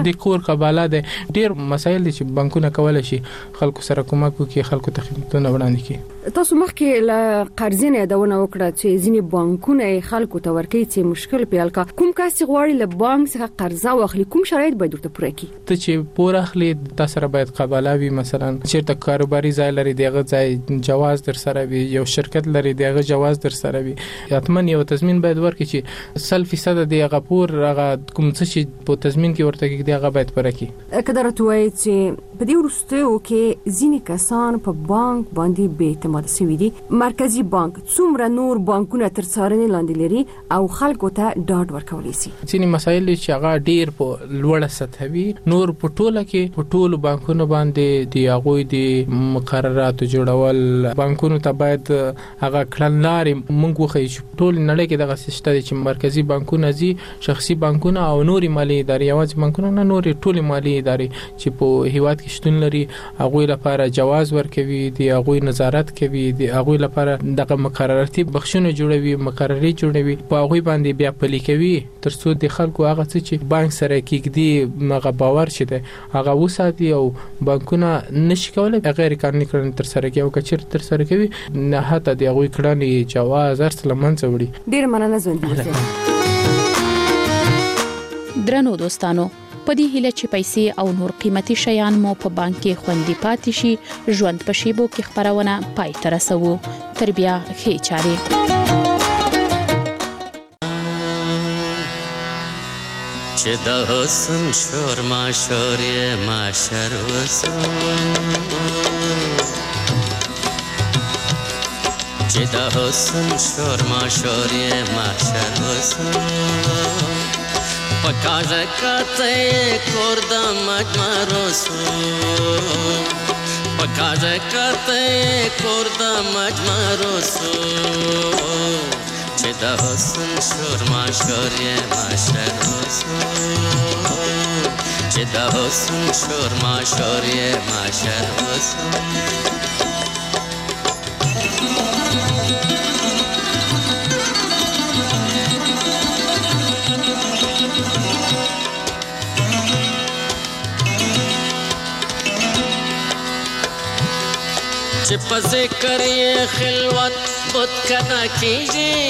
S30: قباله
S28: ده. ډیر مسایل دي چې بانکونه کولای شي خلکو سره کومک وکړي خلکو ته خدمتونه وړاندې کړي.
S30: تاسو مخکې له قرضې نه یادونه وکړه چې ځینې بانکونه خلکو ته ورکوي چې مشکل پیل کا کوم کس چې غواړي له بانک څخه قرضه واخلي کوم شرایط باید ورته پوره کړي؟
S28: ته چې پور اخلي تاسو سره باید قباله وي مثلا چیرته کاروباري ځای لري دغه ځای جواز در سره وي یو شرکت لري دغه جواز در سره وي حتمن یو تضمین باید ورکړي چې 100% دغه پور هغه کوم څه چې په تضمین کې ورته کې دغه باید پوره کړي.
S30: کله راځي چې په دې وروستیو کې ځینې کسان په بانک باندې بې اعتماد شوي دي. مرکزی بانک څومره نور بانکونه تر څارنې لاندې لري او خلکو ته ډاډ ورکولی شي؟
S28: ځینې مسایل چې هغه ډیر په لوړه سطح وي نور په ټوله کې په ټولو بانکونو باندې دی هغه د مقرراتو جوړول بانکونو ته باید هغه کړنلارې مونږ وخی ټول نړۍ کې دغه سیستم چې مرکزی بانکونه زی شخصي بانکونه او نوري مالی ادارې یوازې بانکونه نه نوري ټول مالی ادارې چې په هیواد کې شتون لري هغه لپاره جواز ورکوي دی هغه نظارت کوي دی هغه لپاره دغه مقرراتي بخښونه جوړوي مقرري جوړوي په هغه باندې بیا پلي کوي ترڅو د خلکو هغه څه چې بانک سره کېږي مغه باور شته هغه وساتي او بانکونه نشي کولای غیر قانوني کړنې تر سره کوي او کچیر تر سره کوي نه حتی د هغه کړنې جواز ارسل منځ وړي.
S30: ډیر مننه زوندي.
S26: درنو دوستانو په دې هیله چې پیسې او نور قیمتي شیان مو په بانک کې خوندي پاتې شي ژوند په شیبو کې خبرونه پای ته رسوو تر بیا ښې چارې.
S6: چې د حسن شور ما شور یې ما شر وسو چې د حسن شور ما شور یې ما شر وسو پکاژه کته کور د مجمرو سو پکاژه کته کور د مجمرو سو چې د حسن شور ما شور یې ماشرو سو چې د حسن شور ما شور یې ماشرو سو چې په ذکر یې خلوت بت کنا کیږي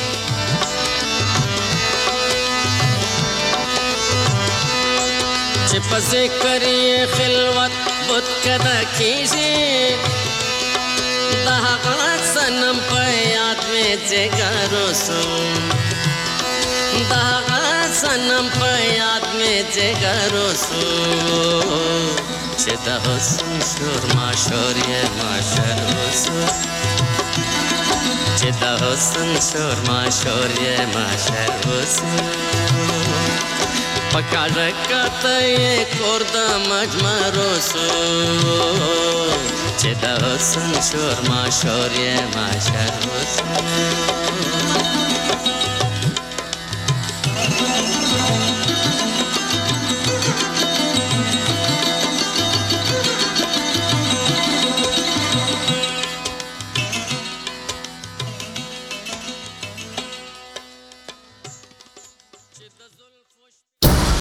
S6: چې په ذکر یې خلوت بت کنا کیږي د هغه صنم په یاد مې جګرو سو د هغه صنم په یاد مې جګرو سو چې د حسن شور ما شور یې ماشرو سو چې د حسن شور ما شور یې ماشرو سو پکاژه کته یې کور د مجمرو سو چې د حسن شور ما شور یې ماشرو سو